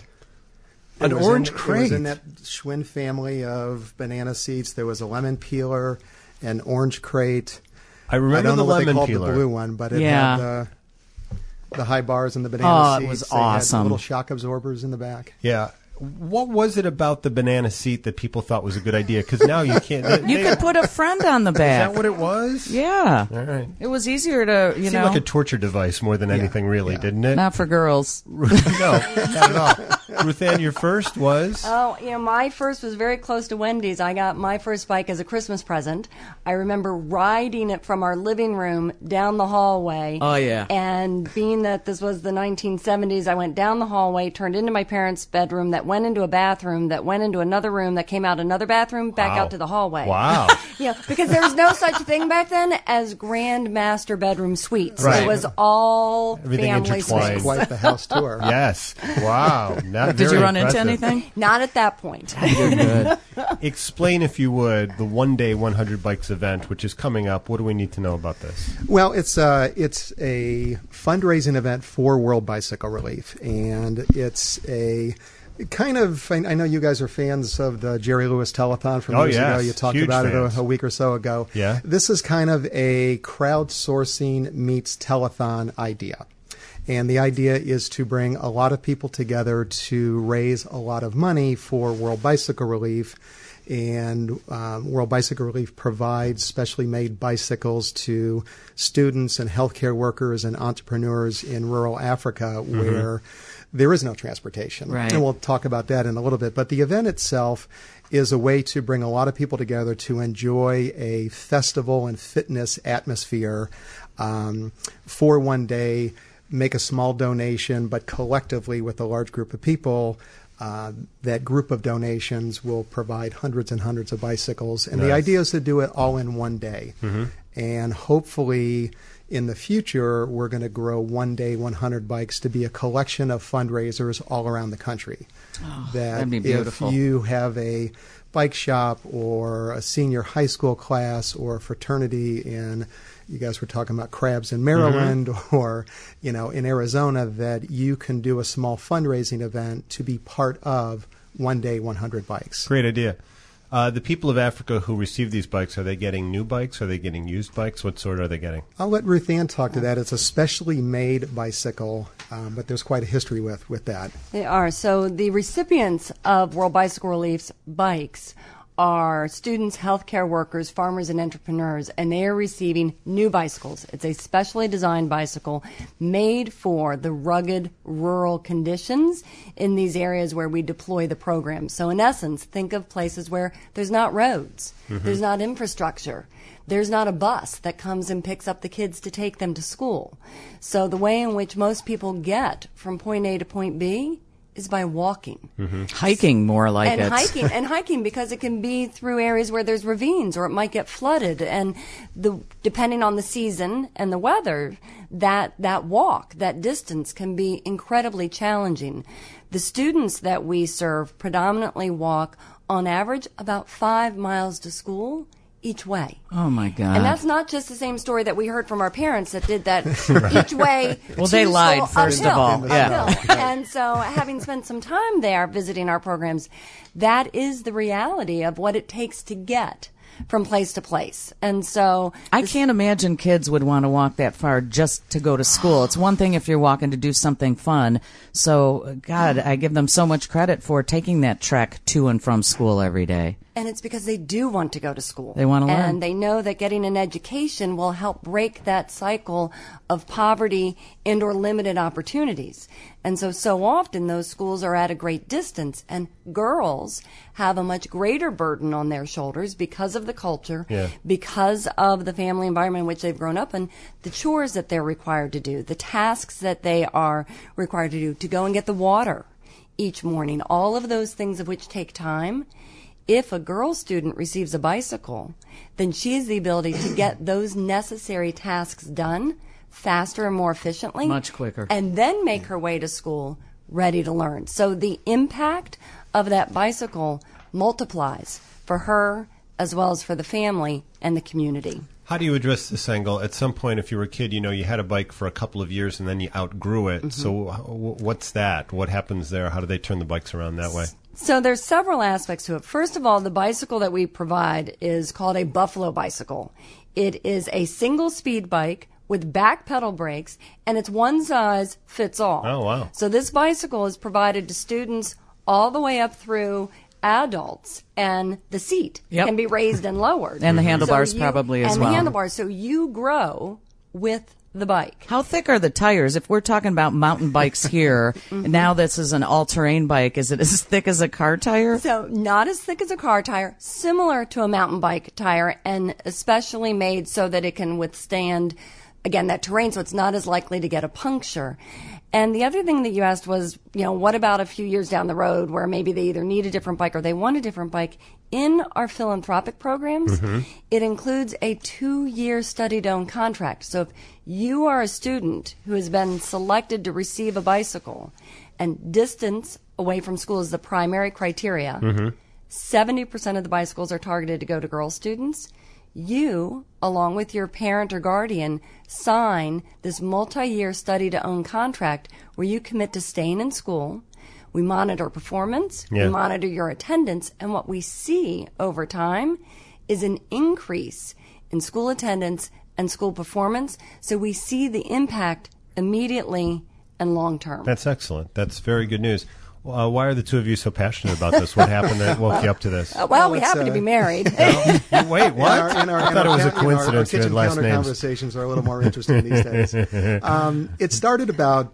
An Orange Crate? It was in that Schwinn family of banana seats. There was a lemon peeler, an Orange Crate. I remember the lemon peeler. I don't know what they called the blue one, but it had the high bars and the banana seats. Oh, it was awesome. Had little shock absorbers in the back. Yeah. What was it about the banana seat that people thought was a good idea? Because now you can't. You could put a friend on the back. Is that what it was? Yeah. All right. It was easier to, It seemed like a torture device more than anything, really, didn't it? Not for girls. No, not at all. Ruth Ann, your first was? Oh, my first was very close to Wendy's. I got my first bike as a Christmas present. I remember riding it from our living room down the hallway. Oh, yeah. And being that this was the 1970s, I went down the hallway, turned into my parents' bedroom, that went into a bathroom, that went into another room, that came out another bathroom, back out to the hallway. Wow. Because there was no such thing back then as grand master bedroom suites. Right. It was all everything family intertwined. suites. Quite the house tour. Yes. Wow. Did you run into anything? Not at that point. Good. Explain, if you would, the one-day 100 Bikes event, which is coming up. What do we need to know about this? Well, it's a fundraising event for World Bicycle Relief, and it's a kind of, I know you guys are fans of the Jerry Lewis telethon from years ago. You talked about it a week or so ago. Yeah. This is kind of a crowdsourcing meets telethon idea. And the idea is to bring a lot of people together to raise a lot of money for World Bicycle Relief. And World Bicycle Relief provides specially made bicycles to students and healthcare workers and entrepreneurs in rural Africa where there is no transportation. Right. And we'll talk about that in a little bit. But the event itself is a way to bring a lot of people together to enjoy a festival and fitness atmosphere for one day, make a small donation, but collectively with a large group of people, that group of donations will provide hundreds and hundreds of bicycles. And the idea is to do it all in one day. And hopefully in the future, we're going to grow one day 100 bikes to be a collection of fundraisers all around the country. That'd be beautiful. If you have a bike shop or a senior high school class or a fraternity in, you guys were talking about Crabs in Maryland or, in Arizona, that you can do a small fundraising event to be part of one day 100 bikes. Great idea. The people of Africa who receive these bikes, are they getting new bikes? Are they getting used bikes? What sort are they getting? I'll let Ruth Ann talk to that. It's a specially made bicycle, but there's quite a history with that. They are. So the recipients of World Bicycle Relief's bikes are students, healthcare workers, farmers, and entrepreneurs, and they are receiving new bicycles. It's a specially designed bicycle made for the rugged rural conditions in these areas where we deploy the program. So in essence, think of places where there's not roads, there's not infrastructure, there's not a bus that comes and picks up the kids to take them to school. So the way in which most people get from point A to point B is by walking. Hiking, more like and it. hiking because it can be through areas where there's ravines or it might get flooded, and depending on the season and the weather, that walk, that distance can be incredibly challenging. The students that we serve predominantly walk on average about 5 miles to school each way. Oh, my God. And that's not just the same story that we heard from our parents that did that each way. Well, they to lied, school, first of all. Yeah. Uphill. And so having spent some time there visiting our programs, that is the reality of what it takes to get from place to place. And so I can't imagine kids would want to walk that far just to go to school. It's one thing if you're walking to do something fun. So, God, I give them so much credit for taking that trek to and from school every day. And it's because they do want to go to school. They want to learn. And they know that getting an education will help break that cycle of poverty and or limited opportunities. And so often those schools are at a great distance, and girls have a much greater burden on their shoulders because of the culture, because of the family environment in which they've grown up, and the chores that they're required to do, the tasks that they are required to do, to go and get the water each morning, all of those things of which take time. If a girl student receives a bicycle, then she has the ability to get those necessary tasks done faster and more efficiently. Much quicker. And then make her way to school ready to learn. So the impact of that bicycle multiplies for her as well as for the family and the community. How do you address this angle? At some point, if you were a kid, you had a bike for a couple of years and then you outgrew it. So what's that? What happens there? How do they turn the bikes around that way? So there's several aspects to it. First of all, the bicycle that we provide is called a Buffalo bicycle. It is a single speed bike with back pedal brakes, and it's one size fits all. Oh, wow. So this bicycle is provided to students all the way up through adults, and the seat can be raised and lowered. And the handlebars probably as well. And the handlebars. So you grow with the bike. How thick are the tires? If we're talking about mountain bikes here, now this is an all-terrain bike, is it as thick as a car tire? So not as thick as a car tire, similar to a mountain bike tire, and especially made so that it can withstand, again, that terrain, so it's not as likely to get a puncture. And the other thing that you asked was, what about a few years down the road where maybe they either need a different bike or they want a different bike? In our philanthropic programs, it includes a 2-year study-to-own contract. So if you are a student who has been selected to receive a bicycle and distance away from school is the primary criteria, 70% of the bicycles are targeted to go to girl students. You, along with your parent or guardian, sign this multi-year study-to-own contract where you commit to staying in school. We monitor performance, we monitor your attendance, and what we see over time is an increase in school attendance and school performance. So we see the impact immediately and long term. That's excellent. That's very good news. Why are the two of you so passionate about this? What happened that woke you up to this? Well, we happen to be married. Wait, what? I thought it was a coincidence. Our kitchen last counter names. conversations are a little more interesting these days. It started about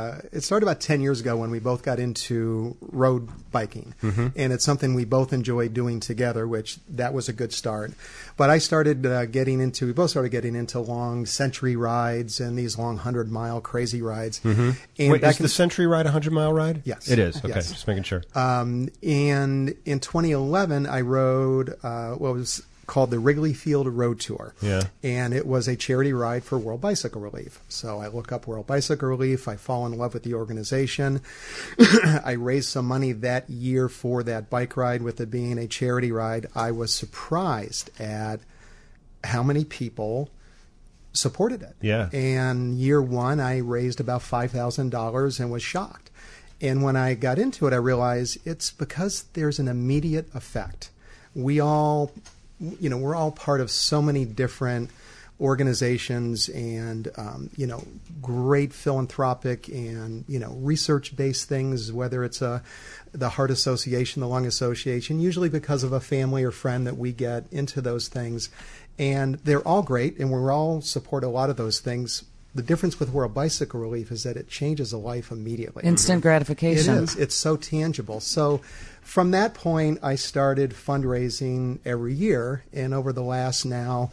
10 years ago when we both got into road biking, and it's something we both enjoy doing together, which that was a good start. But we both started getting into long century rides and these long 100-mile crazy rides. And wait, is the century ride a 100-mile ride? Yes. It is. Okay, yes. just making sure. And in 2011, I rode what was called the Wrigley Field Road Tour. Yeah. And it was a charity ride for World Bicycle Relief. So I look up World Bicycle Relief. I fall in love with the organization. I raised some money that year for that bike ride. With it being a charity ride, I was surprised at how many people supported it. Yeah. And year one, I raised about $5,000 and was shocked. And when I got into it, I realized it's because there's an immediate effect. we're all part of so many different organizations and, great philanthropic and, research-based things, whether it's the Heart Association, the Lung Association, usually because of a family or friend that we get into those things. And they're all great, and we all support a lot of those things. The difference with World Bicycle Relief is that it changes a life immediately. Instant gratification. It is. It's so tangible. So from that point, I started fundraising every year, and over the last now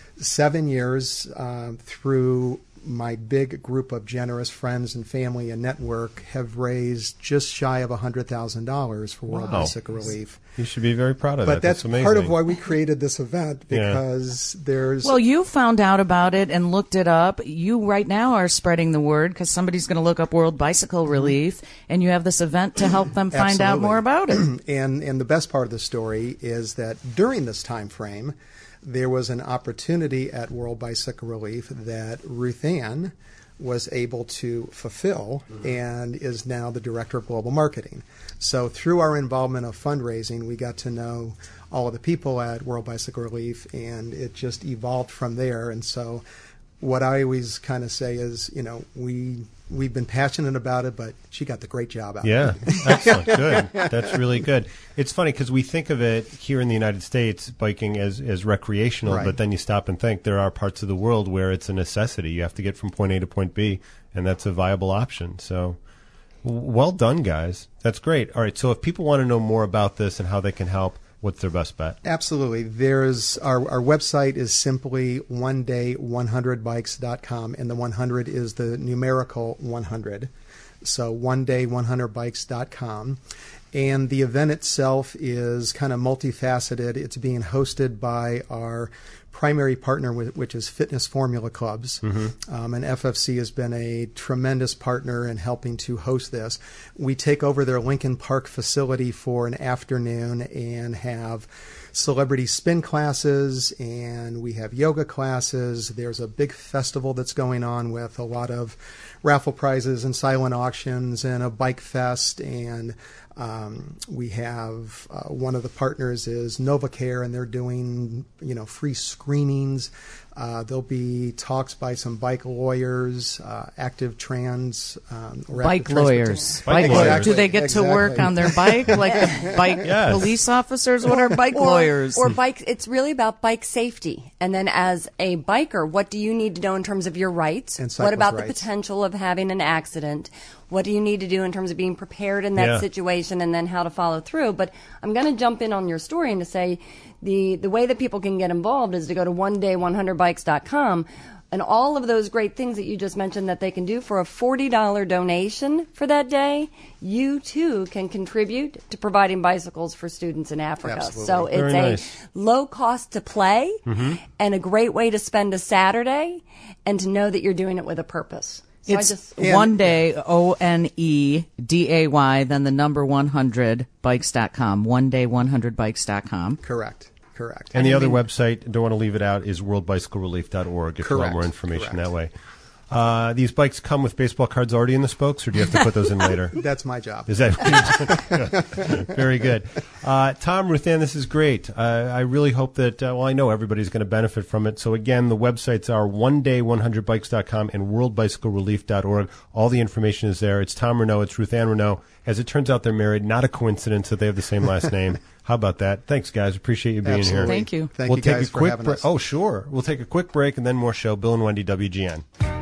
7 years, through my big group of generous friends and family and network, have raised just shy of $100,000 for World Bicycle Relief. You should be very proud of that. But that's amazing. part of why we created this event, because there's... Well, you found out about it and looked it up. You right now are spreading the word because somebody's going to look up World Bicycle Relief, and you have this event to help them find out more about it. And the best part of the story is that during this time frame, there was an opportunity at World Bicycle Relief that Ruth Ann was able to fulfill and is now the Director of Global Marketing. So through our involvement of fundraising, we got to know all of the people at World Bicycle Relief, and it just evolved from there. And so what I always kind of say is, we've been passionate about it, but she got the great job out of it. Yeah, excellent. Good. That's really good. It's funny because we think of it here in the United States, biking as recreational, but then you stop and think there are parts of the world where it's a necessity. You have to get from point A to point B, and that's a viable option. So well done, guys. That's great. All right, so if people want to know more about this and how they can help, what's their best bet? Absolutely. There's our website is simply oneday100bikes.com, and the 100 is the numerical 100. So oneday100bikes.com. And the event itself is kind of multifaceted. It's being hosted by our primary partner, which is Fitness Formula Clubs. And FFC has been a tremendous partner in helping to host this. We take over their Lincoln Park facility for an afternoon and have celebrity spin classes, and we have yoga classes. There's a big festival that's going on with a lot of raffle prizes and silent auctions and a bike fest, and we have one of the partners is NovaCare, and they're doing free screenings. There'll be talks by some bike lawyers, active trans or bike lawyers. Do they get to work on their bike like the bike police officers? What are bike lawyers? Or bike? It's really about bike safety. And then, as a biker, what do you need to know in terms of your rights? And what about rights. The potential of having an accident? What do you need to do in terms of being prepared in that situation, and then how to follow through? But I'm going to jump in on your story and to say the way that people can get involved is to go to oneday100bikes.com, and all of those great things that you just mentioned that they can do for a $40 donation for that day, you too can contribute to providing bicycles for students in Africa. Absolutely. So it's a low cost to play and a great way to spend a Saturday and to know that you're doing it with a purpose. So it's one day, ONEDAY, then the number 100bikes.com, oneday100bikes.com. Correct. And the other website, don't want to leave it out, is worldbicyclerelief.org if you want more information that way. These bikes come with baseball cards already in the spokes, or do you have to put those in later? That's my job. Is that very good? Tom, Ruth Ann, this is great. I really hope that, I know everybody's going to benefit from it. So again, the websites are oneday100bikes.com and worldbicyclerelief.org. All the information is there. It's Tom Renault. It's Ruth Ann Renault. As it turns out, they're married. Not a coincidence that they have the same last name. How about that? Thanks, guys. Appreciate you being here. Thank you. Thank you guys for having us. Oh, sure. We'll take a quick break and then more show. Bill and Wendy, WGN.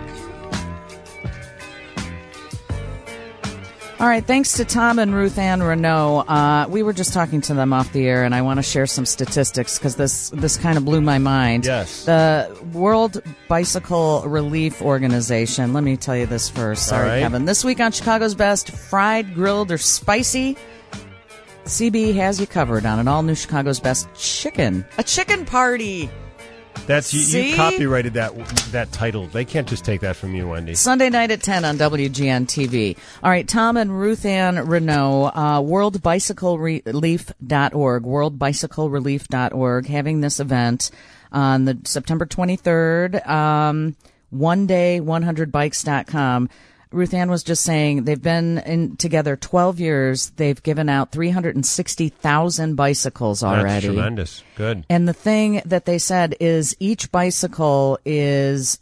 All right, thanks to Tom and Ruth Ann Renault. We were just talking to them off the air, and I want to share some statistics because this kind of blew my mind. Yes. The World Bicycle Relief Organization, let me tell you this first. Sorry, Kevin. This week on Chicago's Best, fried, grilled, or spicy, CB has you covered on an all-new Chicago's Best chicken. A chicken party. That's you copyrighted that title. They can't just take that from you, Wendy. Sunday night at 10 on WGN TV. All right, Tom and Ruth Ann Renault, worldbicyclerelief.org, worldbicyclerelief.org, having this event on the September 23rd, oneday100bikes.com. Ruth Ann was just saying they've been together 12 years. They've given out 360,000 bicycles already. That's tremendous. Good. And the thing that they said is each bicycle is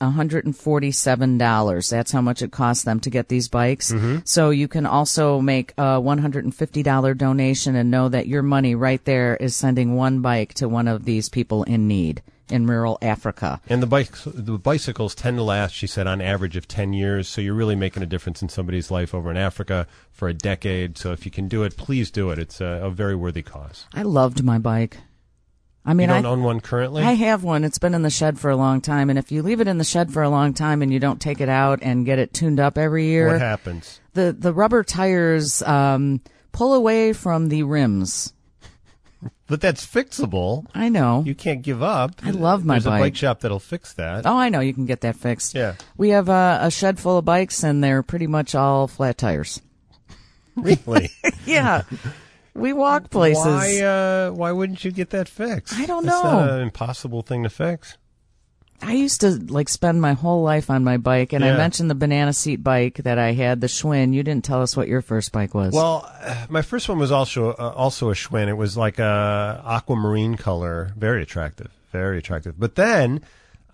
$147. That's how much it costs them to get these bikes. Mm-hmm. So you can also make a $150 donation and know that your money right there is sending one bike to one of these people in need in rural Africa. And the bicycles tend to last, she said, on average of 10 years. So you're really making a difference in somebody's life over in Africa for a decade. So if you can do it, please do it. It's a very worthy cause. I loved my bike. I mean, you don't own one currently? I have one. It's been in the shed for a long time. And if you leave it in the shed for a long time and you don't take it out and get it tuned up every year, what happens? The rubber tires pull away from the rims. But that's fixable. I know. You can't give up. I love my There's bike. a bike shop that'll fix that. Oh, I know. You can get that fixed. Yeah. We have a shed full of bikes, and they're pretty much all flat tires. Really? Yeah. We walk places. Why wouldn't you get that fixed? I don't That's know. not an impossible thing to fix. I used to spend my whole life on my bike, and I Yeah. mentioned the banana seat bike that I had, the Schwinn. You didn't tell us what your first bike was. Well, my first one was also a Schwinn. It was like a aquamarine color, very attractive, very attractive. But then,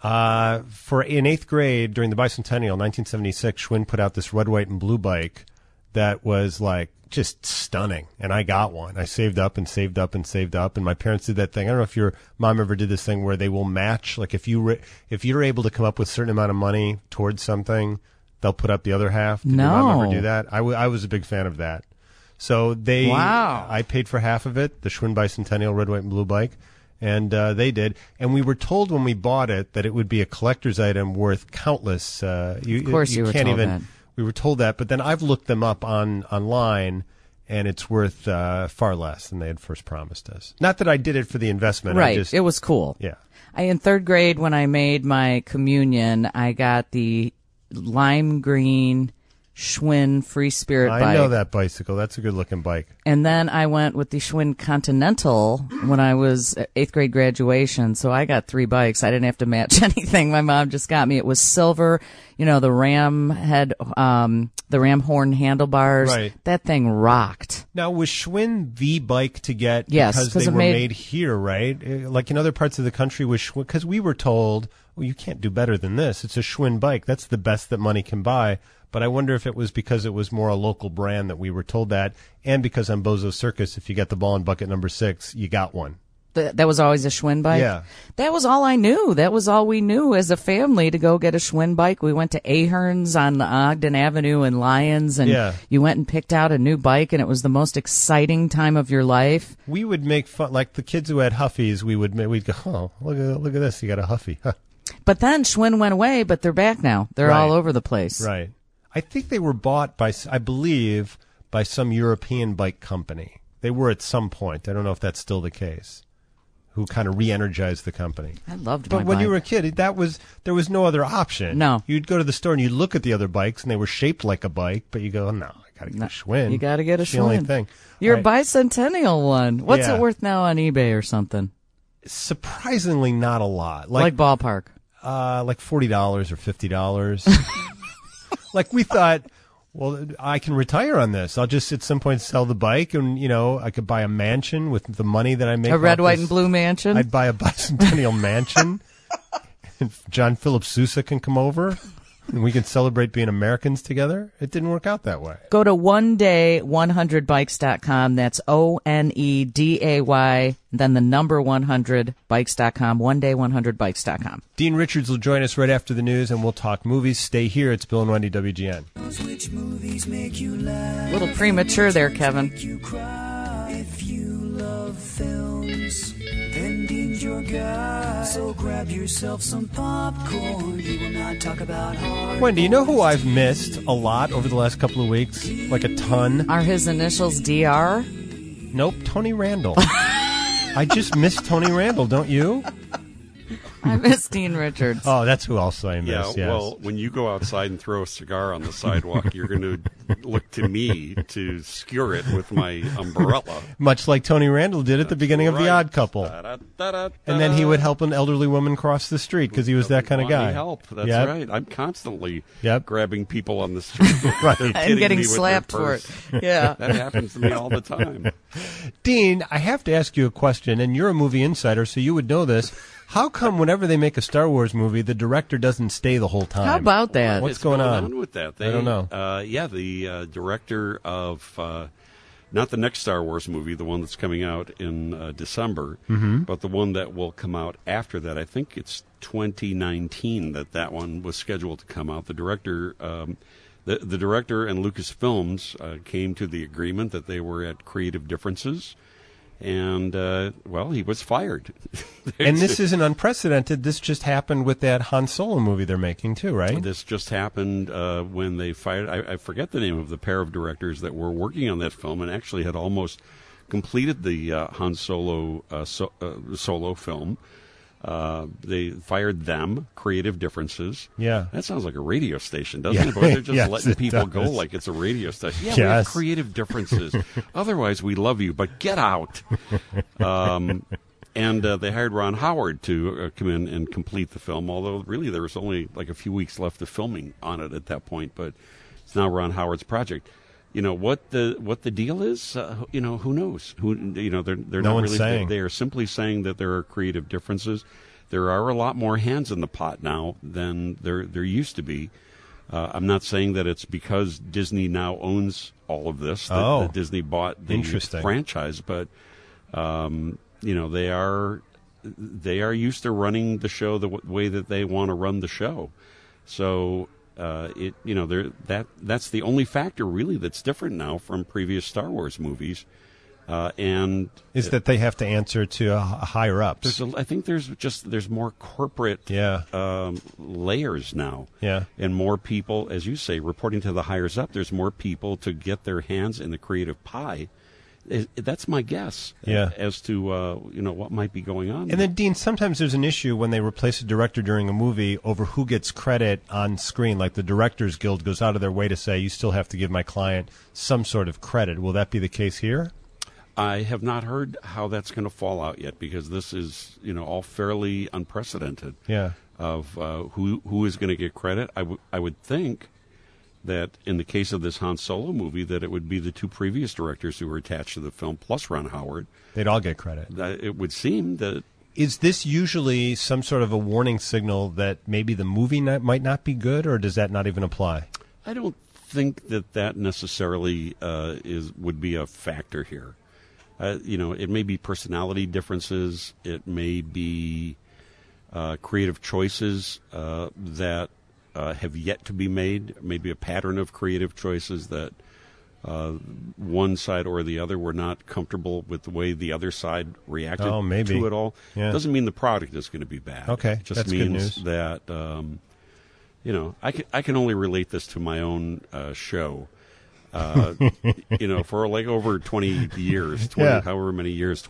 in 8th grade during the bicentennial, 1976, Schwinn put out this red, white, and blue bike that was like just stunning, and I got one. I saved up and saved up and saved up, and my parents did that thing. I don't know if your mom ever did this thing where they will match, like if you're able to come up with a certain amount of money towards something, they'll put up the other half. Did your mom ever do that? I was a big fan of that. So I paid for half of it, the Schwinn Bicentennial red, white, and blue bike, and they did. And we were told when we bought it that it would be a collector's item worth countless. Of course you were can't told even. that. We were told that, but then I've looked them up online, and it's worth far less than they had first promised us. Not that I did it for the investment. Right. It was cool. Yeah. In 3rd grade, when I made my communion, I got the lime green Schwinn Free Spirit bike. I know that bicycle. That's a good-looking bike. And then I went with the Schwinn Continental when I was at 8th grade graduation. So I got 3 bikes. I didn't have to match anything. My mom just got me. It was silver, the ram head, the ram horn handlebars. Right. That thing rocked. Now, was Schwinn the bike to get Yes, because 'cause they it were made- made here, right? Like in other parts of the country, was Schwinn, because we were told, well, you can't do better than this. It's a Schwinn bike. That's the best that money can buy. But I wonder if it was because it was more a local brand that we were told that, and because on Bozo Circus, if you get the ball in bucket number 6, you got one. That was always a Schwinn bike? Yeah. That was all I knew. That was all we knew as a family, to go get a Schwinn bike. We went to Ahern's on Ogden Avenue in Lyons, and you went and picked out a new bike, and it was the most exciting time of your life. We would make fun, like the kids who had Huffies, we'd go, oh, look at this, you got a Huffy. But then Schwinn went away, but they're back now. They're all over the place. Right. I think they were bought by, I believe, by some European bike company. They were at some point. I don't know if that's still the case. Who kind of re-energized the company. I loved my But when bike. you were a kid, there was no other option. No. You'd go to the store and you'd look at the other bikes and they were shaped like a bike, but you go, no, I got to get a Schwinn. You got to get a It's the only Schwinn. thing. Your All right. bicentennial one. What's Yeah. it worth now on eBay or something? Surprisingly not a lot. Like ballpark. Like $40 or $50. Like we thought, well, I can retire on this. I'll just at some point sell the bike, and I could buy a mansion with the money that I make. A red, off white, this. and blue mansion? I'd buy a bicentennial mansion. And John Philip Sousa can come over, and we can celebrate being Americans together. It didn't work out that way. Go to oneday100bikes.com. That's ONEDAY, then the number 100bikes.com. Oneday100bikes.com. Dean Richards will join us right after the news, and we'll talk movies. Stay here. It's Bill and Wendy, WGN. Which movies make you laugh? A little premature there, Kevin. Make you cry. If you love films, then Dean's your guy. So grab yourself some popcorn. He will not talk about hard. Wendy, you know who I've missed a lot over the last couple of weeks? Like a ton? Are his initials DR? Nope, Tony Randall. I just miss Tony Randall, don't you? I miss Dean Richards. Oh, that's who also I miss. Yeah, yes. well, when you go outside and throw a cigar on the sidewalk, you're going to look to me to skewer it with my umbrella. Much like Tony Randall did at the beginning of The Odd Couple. Da-da-da-da-da. And then he would help an elderly woman cross the street because he was that kind of guy. Help. That's Yep. right. I'm constantly Yep. grabbing people on the street. Right. They're And kidding getting me with their slapped for it. purse. Yeah. That happens to me all the time. Dean, I have to ask you a question, and you're a movie insider, so you would know this. How come whenever they make a Star Wars movie, the director doesn't stay the whole time? How about that? What's What's going on? with that? I don't know. The director of not the next Star Wars movie, the one that's coming out in December, but the one that will come out after that. I think it's 2019 that one was scheduled to come out. The director, the director and Lucasfilms came to the agreement that they were at creative differences. And, he was fired. And this isn't unprecedented. This just happened with that Han Solo movie they're making, too, right? This just happened when they fired, I forget the name of the pair of directors that were working on that film and actually had almost completed the Han Solo solo film. They fired them, creative differences. Yeah. That sounds like a radio station, doesn't it? But they're just Yes, letting it people does. go like it's a radio station. Yeah, we have Yes. creative differences. Otherwise, we love you, but get out. And they hired Ron Howard to come in and complete the film, although really there was only like a few weeks left of filming on it at that point. But it's now Ron Howard's project. You know what the deal is? Who knows? They're No not one's really. saying. They are simply saying that there are creative differences. There are a lot more hands in the pot now than there used to be. I'm not saying that it's because Disney now owns all of this. That Disney bought the Interesting. franchise, but they are used to running the show the way that they want to run the show. So that's the only factor really that's different now from previous Star Wars movies. And is that they have to answer to higher ups. I think there's more corporate layers now. Yeah. And more people, as you say, reporting to the higher up. There's more people to get their hands in the creative pie. That's my guess as to what might be going on. And then, Dean, sometimes there's an issue when they replace a director during a movie over who gets credit on screen. Like the Directors Guild goes out of their way to say, you still have to give my client some sort of credit. Will that be the case here? I have not heard how that's going to fall out yet, because this is, all fairly unprecedented. Yeah. Of who is going to get credit. I would think that in the case of this Han Solo movie, that it would be the two previous directors who were attached to the film, plus Ron Howard. They'd all get credit. It would seem that. Is this usually some sort of a warning signal that maybe the movie might not be good, or does that not even apply? I don't think that necessarily would be a factor here. It may be personality differences. It may be creative choices that have yet to be made. Maybe a pattern of creative choices that one side or the other were not comfortable with the way the other side reacted to it all. Yeah. Doesn't mean the product is going to be bad. Okay, it just that's means good news. that I can only relate this to my own show. For like over 20 years, however many years,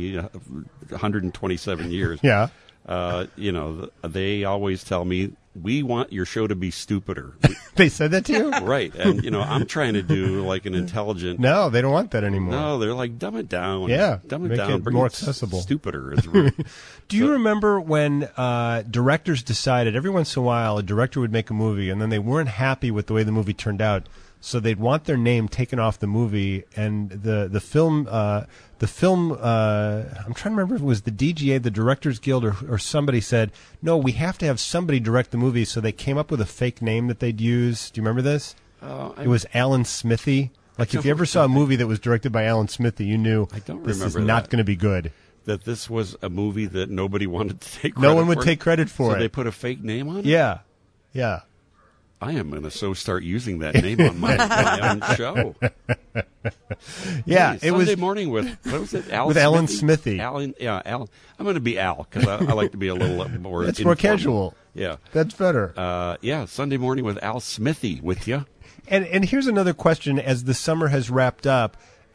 127 years. Yeah. They always tell me, we want your show to be stupider. They said that to you? Right. And, I'm trying to do like an intelligent. No, they don't want that anymore. No, they're like, dumb it down. Yeah. Dumb it Make down. it Bring more it accessible. Stupider. Do you remember when directors decided every once in a while a director would make a movie and then they weren't happy with the way the movie turned out? So they'd want their name taken off the movie, and the film. I'm trying to remember if it was the DGA, the Directors Guild, or somebody said, no, we have to have somebody direct the movie. So they came up with a fake name that they'd use. Do you remember this? It was Alan Smithy. Like if you ever saw a movie that was directed by Alan Smithy, you knew this is not going to be good. That this was a movie that nobody wanted to take credit for. No one would take credit for it. So they put a fake name on it? Yeah. Yeah. I am going to start using that name on my own show. Yeah, hey, it was Sunday morning with what was it? Al with Smithy? Alan Smithy. Alan, Al. I'm going to be Al because I like to be a little more. That's more casual. Yeah, that's better. Sunday morning with Al Smithy with you. And here's another question: as the summer has wrapped up,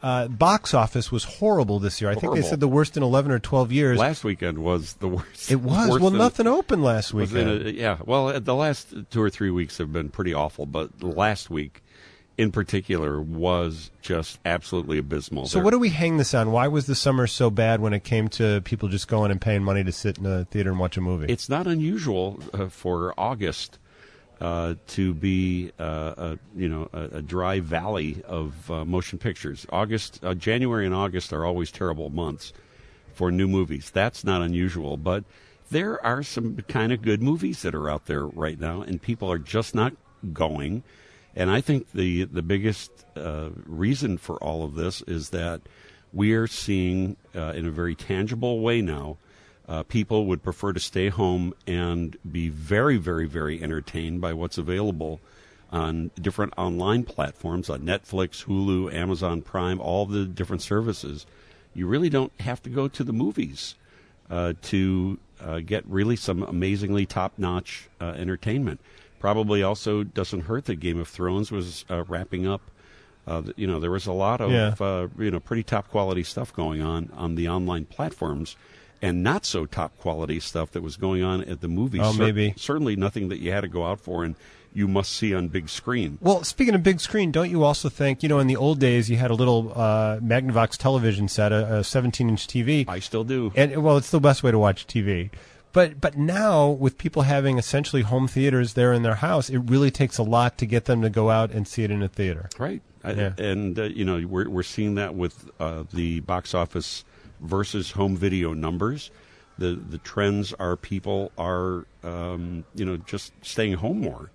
box office was horrible this year. I think they Horrible. said the worst in 11 or 12 years. Last weekend was the worst. It was. Worse Well, than- nothing opened last was in weekend. yeah. Well, the last 2 or 3 weeks have been pretty awful, but last week in particular was just absolutely abysmal. So what do we hang this on? Why was the summer so bad when it came to people just going and paying money to sit in a theater and watch a movie? It's not unusual for August to be a dry valley of motion pictures. January and August are always terrible months for new movies. That's not unusual, but there are some kind of good movies that are out there right now, and people are just not going. And I think the biggest reason for all of this is that we are seeing in a very tangible way now, people would prefer to stay home and be very, very, very entertained by what's available on different online platforms, on Netflix, Hulu, Amazon Prime, all the different services. You really don't have to go to the movies to get really some amazingly top-notch entertainment. Probably also doesn't hurt that Game of Thrones was wrapping up. There was a lot of pretty top quality stuff going on the online platforms, and not so top quality stuff that was going on at the movies. Oh, maybe. Certainly nothing that you had to go out for and you must see on big screen. Well, speaking of big screen, don't you also think, in the old days you had a little Magnavox television set, a 17-inch TV. I still do. And well, it's the best way to watch TV. But now, with people having essentially home theaters there in their house, it really takes a lot to get them to go out and see it in a theater. Right. Yeah. We're seeing that with the box office versus home video numbers. The trends are people are just staying home more.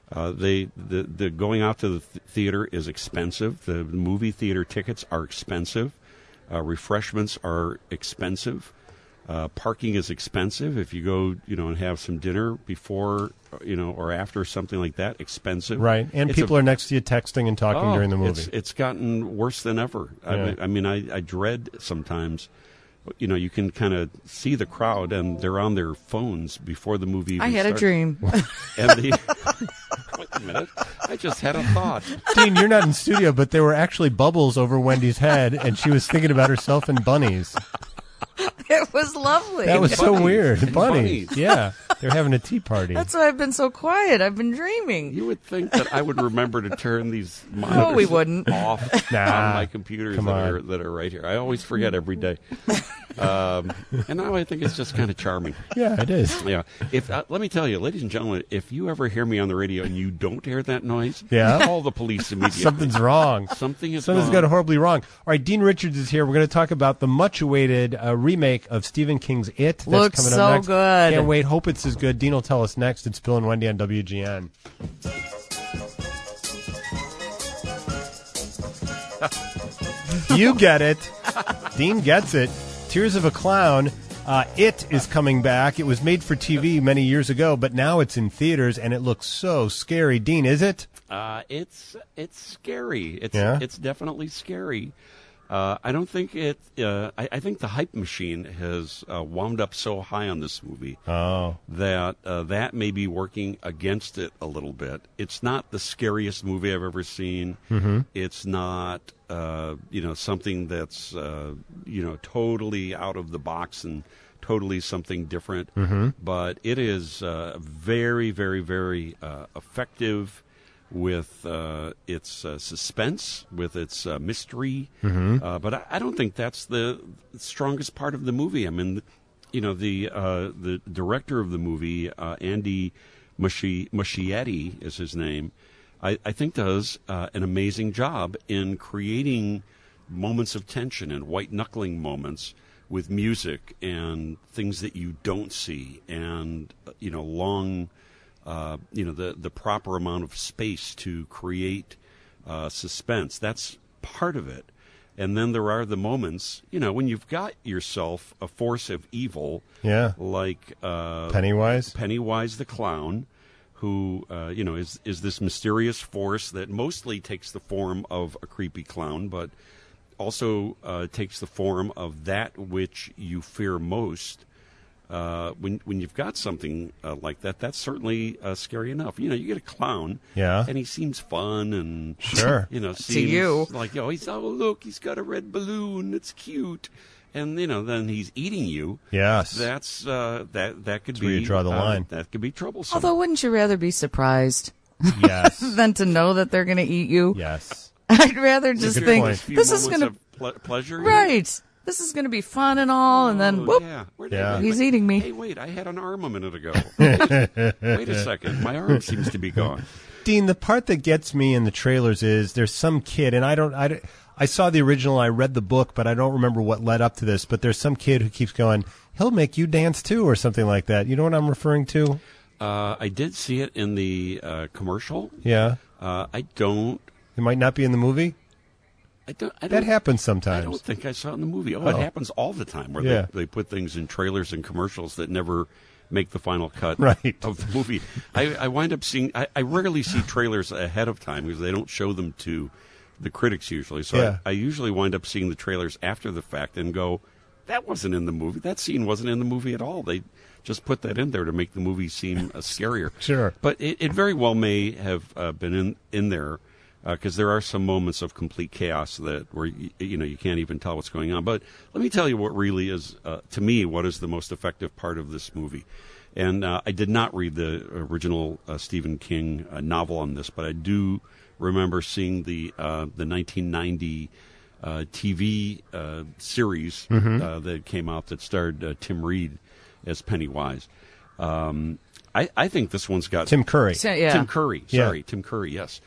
The going out to the theater is expensive. The movie theater tickets are expensive. Refreshments are expensive. Parking is expensive. If you go, and have some dinner before, or after something like that, expensive. Right, and people are next to you texting and talking during the movie. It's gotten worse than ever. Yeah. I dread sometimes. You can kind of see the crowd, and they're on their phones before the movie even I had starts. a dream. And wait a minute. I just had a thought. Dean, you're not in studio, but there were actually bubbles over Wendy's head, and she was thinking about herself and bunnies. It was lovely. That was so Bunnies. weird. Bunnies. Yeah. They're having a tea party. That's why I've been so quiet. I've been dreaming. You would think that I would remember to turn these monitors we wouldn't. off Nah, on my computers come that are right here. I always forget every day. And now I think it's just kind of charming. Yeah, it is. Yeah. Let me tell you, ladies and gentlemen, if you ever hear me on the radio and you don't hear that noise, Yeah? call the police immediately. Something's wrong. Something's Something's wrong. gone horribly wrong. All right, Dean Richards is here. We're going to talk about the much-awaited remake of Stephen King's It. That's Looks coming so up next. good. Can't wait. Hope it's as good. Dean will tell us next. It's Bill and Wendy on WGN. You get it. Dean gets it. Tears of a Clown. It is coming back. It was made for TV many years ago, but now it's in theaters, and it looks so scary. Dean, is it? It's scary. Yeah? It's definitely scary. I don't think it. I think the hype machine has wound up so high on this movie that that may be working against it a little bit. It's not the scariest movie I've ever seen. Mm-hmm. It's not something that's totally out of the box and totally something different. Mm-hmm. But it is very, very, very effective with its suspense, with its mystery. Mm-hmm. But I don't think that's the strongest part of the movie. I mean, the director of the movie, Andy Muschietti is his name, I think does an amazing job in creating moments of tension and white-knuckling moments with music and things that you don't see and, long... the proper amount of space to create suspense. That's part of it. And then there are the moments, when you've got yourself a force of evil, like Pennywise the clown, who is this mysterious force that mostly takes the form of a creepy clown, but also takes the form of that which you fear most. when you've got something like that, that's certainly scary enough. You know, you get a clown, Yeah. and he seems fun and Sure. you know, To seems you. like look, he's got a red balloon, it's cute, and you know, then he's eating you. Yes. That's that could That's be where you draw the line. That could be troublesome. Although, wouldn't you rather be surprised Yes. than to know that they're going to eat you? Yes. I'd rather just good think point. this is going to pleasure, right. This is going to be fun and all, and then whoop, yeah. he's eating me. Hey, wait! I had an arm a minute ago. Wait a second, my arm seems to be gone. Dean, the part that gets me in the trailers is there's some kid, and I saw the original, I read the book, but I don't remember what led up to this, but there's some kid who keeps going, he'll make you dance too, or something like that. You know what I'm referring to? I did see it in the commercial. Yeah. I don't. It might not be in the movie? I don't. That happens sometimes. I don't think I saw it in the movie. It Oh. happens all the time where Yeah. they put things in trailers and commercials that never make the final cut Right. of the movie. I wind up seeing. I rarely see trailers ahead of time because they don't show them to the critics usually. So Yeah. I usually wind up seeing the trailers after the fact and go, that wasn't in the movie. That scene wasn't in the movie at all. They just put that in there to make the movie seem scarier. Sure. But it very well may have been in there. Because there are some moments of complete chaos that where you can't even tell what's going on. But let me tell you what really is to me what is the most effective part of this movie. And I did not read the original Stephen King novel on this, but I do remember seeing the 1990 TV series that came out that starred Tim Reed as Pennywise. I think this one's got Tim Curry. Yeah. Tim Curry. Yeah. Sorry, Tim Curry. Yes.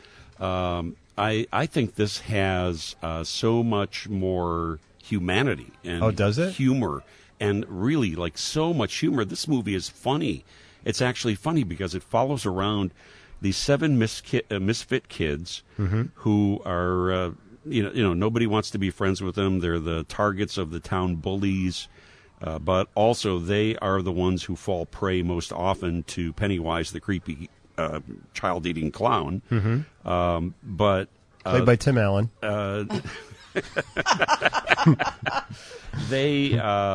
I think this has so much more humanity and does it? humor, and really like so much humor. This movie is funny. It's actually funny because it follows around these 7 misfit kids who are nobody wants to be friends with them. They're the targets of the town bullies. But also they are the ones who fall prey most often to Pennywise, the creepy child-eating clown. But Played by Tim Allen. they,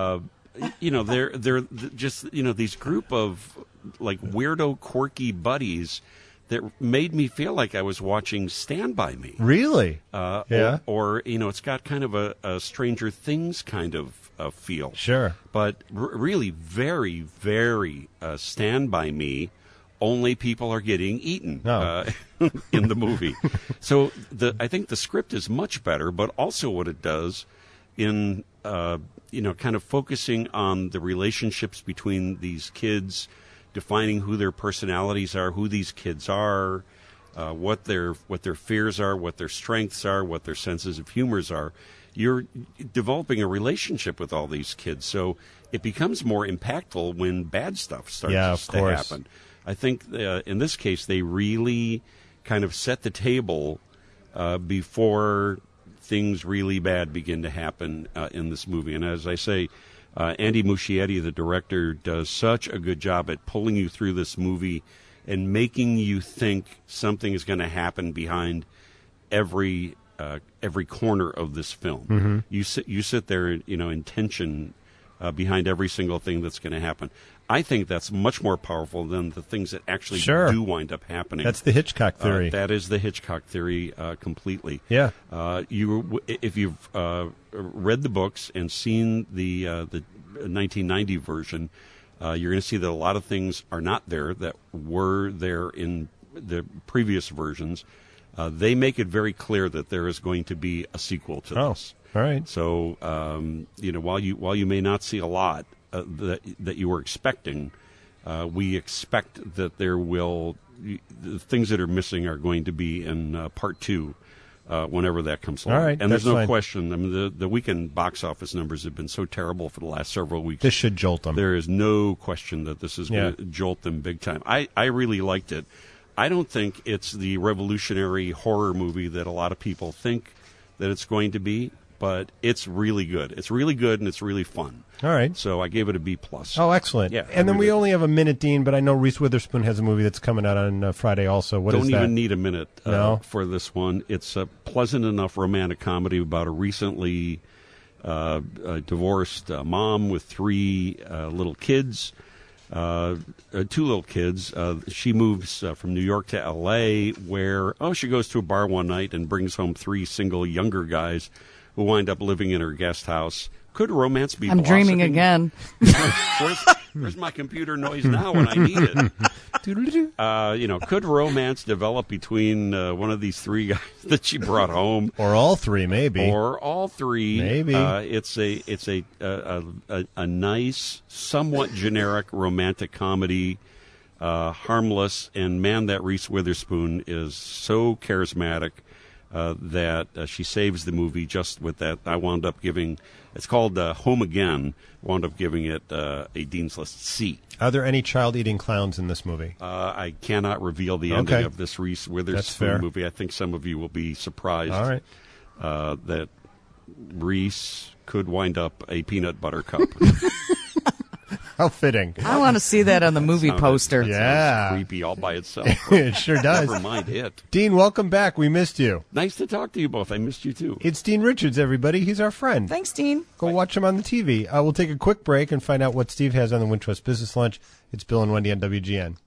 they're just these group of like weirdo, quirky buddies that made me feel like I was watching Stand By Me. Really? Yeah. Or it's got kind of a Stranger Things kind of feel. Sure. But really very, very Stand By Me, only people are getting eaten in the movie. So I think the script is much better, but also what it does in, kind of focusing on the relationships between these kids, defining who their personalities are, who these kids are, what their fears are, what their strengths are, what their senses of humors are. You're developing a relationship with all these kids, so it becomes more impactful when bad stuff starts to happen. I think in this case they really kind of set the table before things really bad begin to happen in this movie. And as I say, Andy Muschietti, the director, does such a good job at pulling you through this movie and making you think something is going to happen behind every corner of this film. You sit there, in tension behind every single thing that's going to happen. I think that's much more powerful than the things that actually do wind up happening. That's the Hitchcock theory. That is the Hitchcock theory completely. Yeah. If you've read the books and seen the 1990 version, you're going to see that a lot of things are not there that were there in the previous versions. They make it very clear that there is going to be a sequel to this. All right. So while you may not see a lot that you were expecting, we expect that there will the things that are missing are going to be in part 2 whenever that comes along. All right, and there's that's no fine. question. I mean, the weekend box office numbers have been so terrible for the last several weeks. This should jolt them. There is no question that this is going to jolt them big time. I really liked it. I don't think it's the revolutionary horror movie that a lot of people think that it's going to be, but it's really good. It's really good and it's really fun. All right. So I gave it a B+. Oh, excellent. Yeah. And then we really only have a minute, Dean, but I know Reese Witherspoon has a movie that's coming out on Friday also. What is Don't that? even need a minute No? for this one. It's a pleasant enough romantic comedy about a recently a divorced mom with 3 little kids. 2 little kids. She moves from New York to L.A., where she goes to a bar one night and brings home 3 single younger guys who wind up living in her guest house. Could romance be I'm dreaming again. Where's my computer noise now when I need it? Could romance develop between one of these 3 guys that she brought home, or all 3, maybe, or all 3? Maybe it's a nice, somewhat generic romantic comedy, harmless, and man, that Reese Witherspoon is so charismatic that she saves the movie just with that. I wound up giving. It's called Home Again. Wound up giving it a Dean's List C. Are there any child-eating clowns in this movie? I cannot reveal the ending of this Reese Witherspoon movie. I think some of you will be surprised. All right. That Reese could wind up a peanut butter cup. How fitting. I want to see that on the movie poster. Yeah. Creepy all by itself. It sure does. Never mind it. Dean, welcome back. We missed you. Nice to talk to you both. I missed you too. It's Dean Richards, everybody. He's our friend. Thanks, Dean. Go watch him on the TV. We'll take a quick break and find out what Steve has on the Wintrust Business Lunch. It's Bill and Wendy on WGN.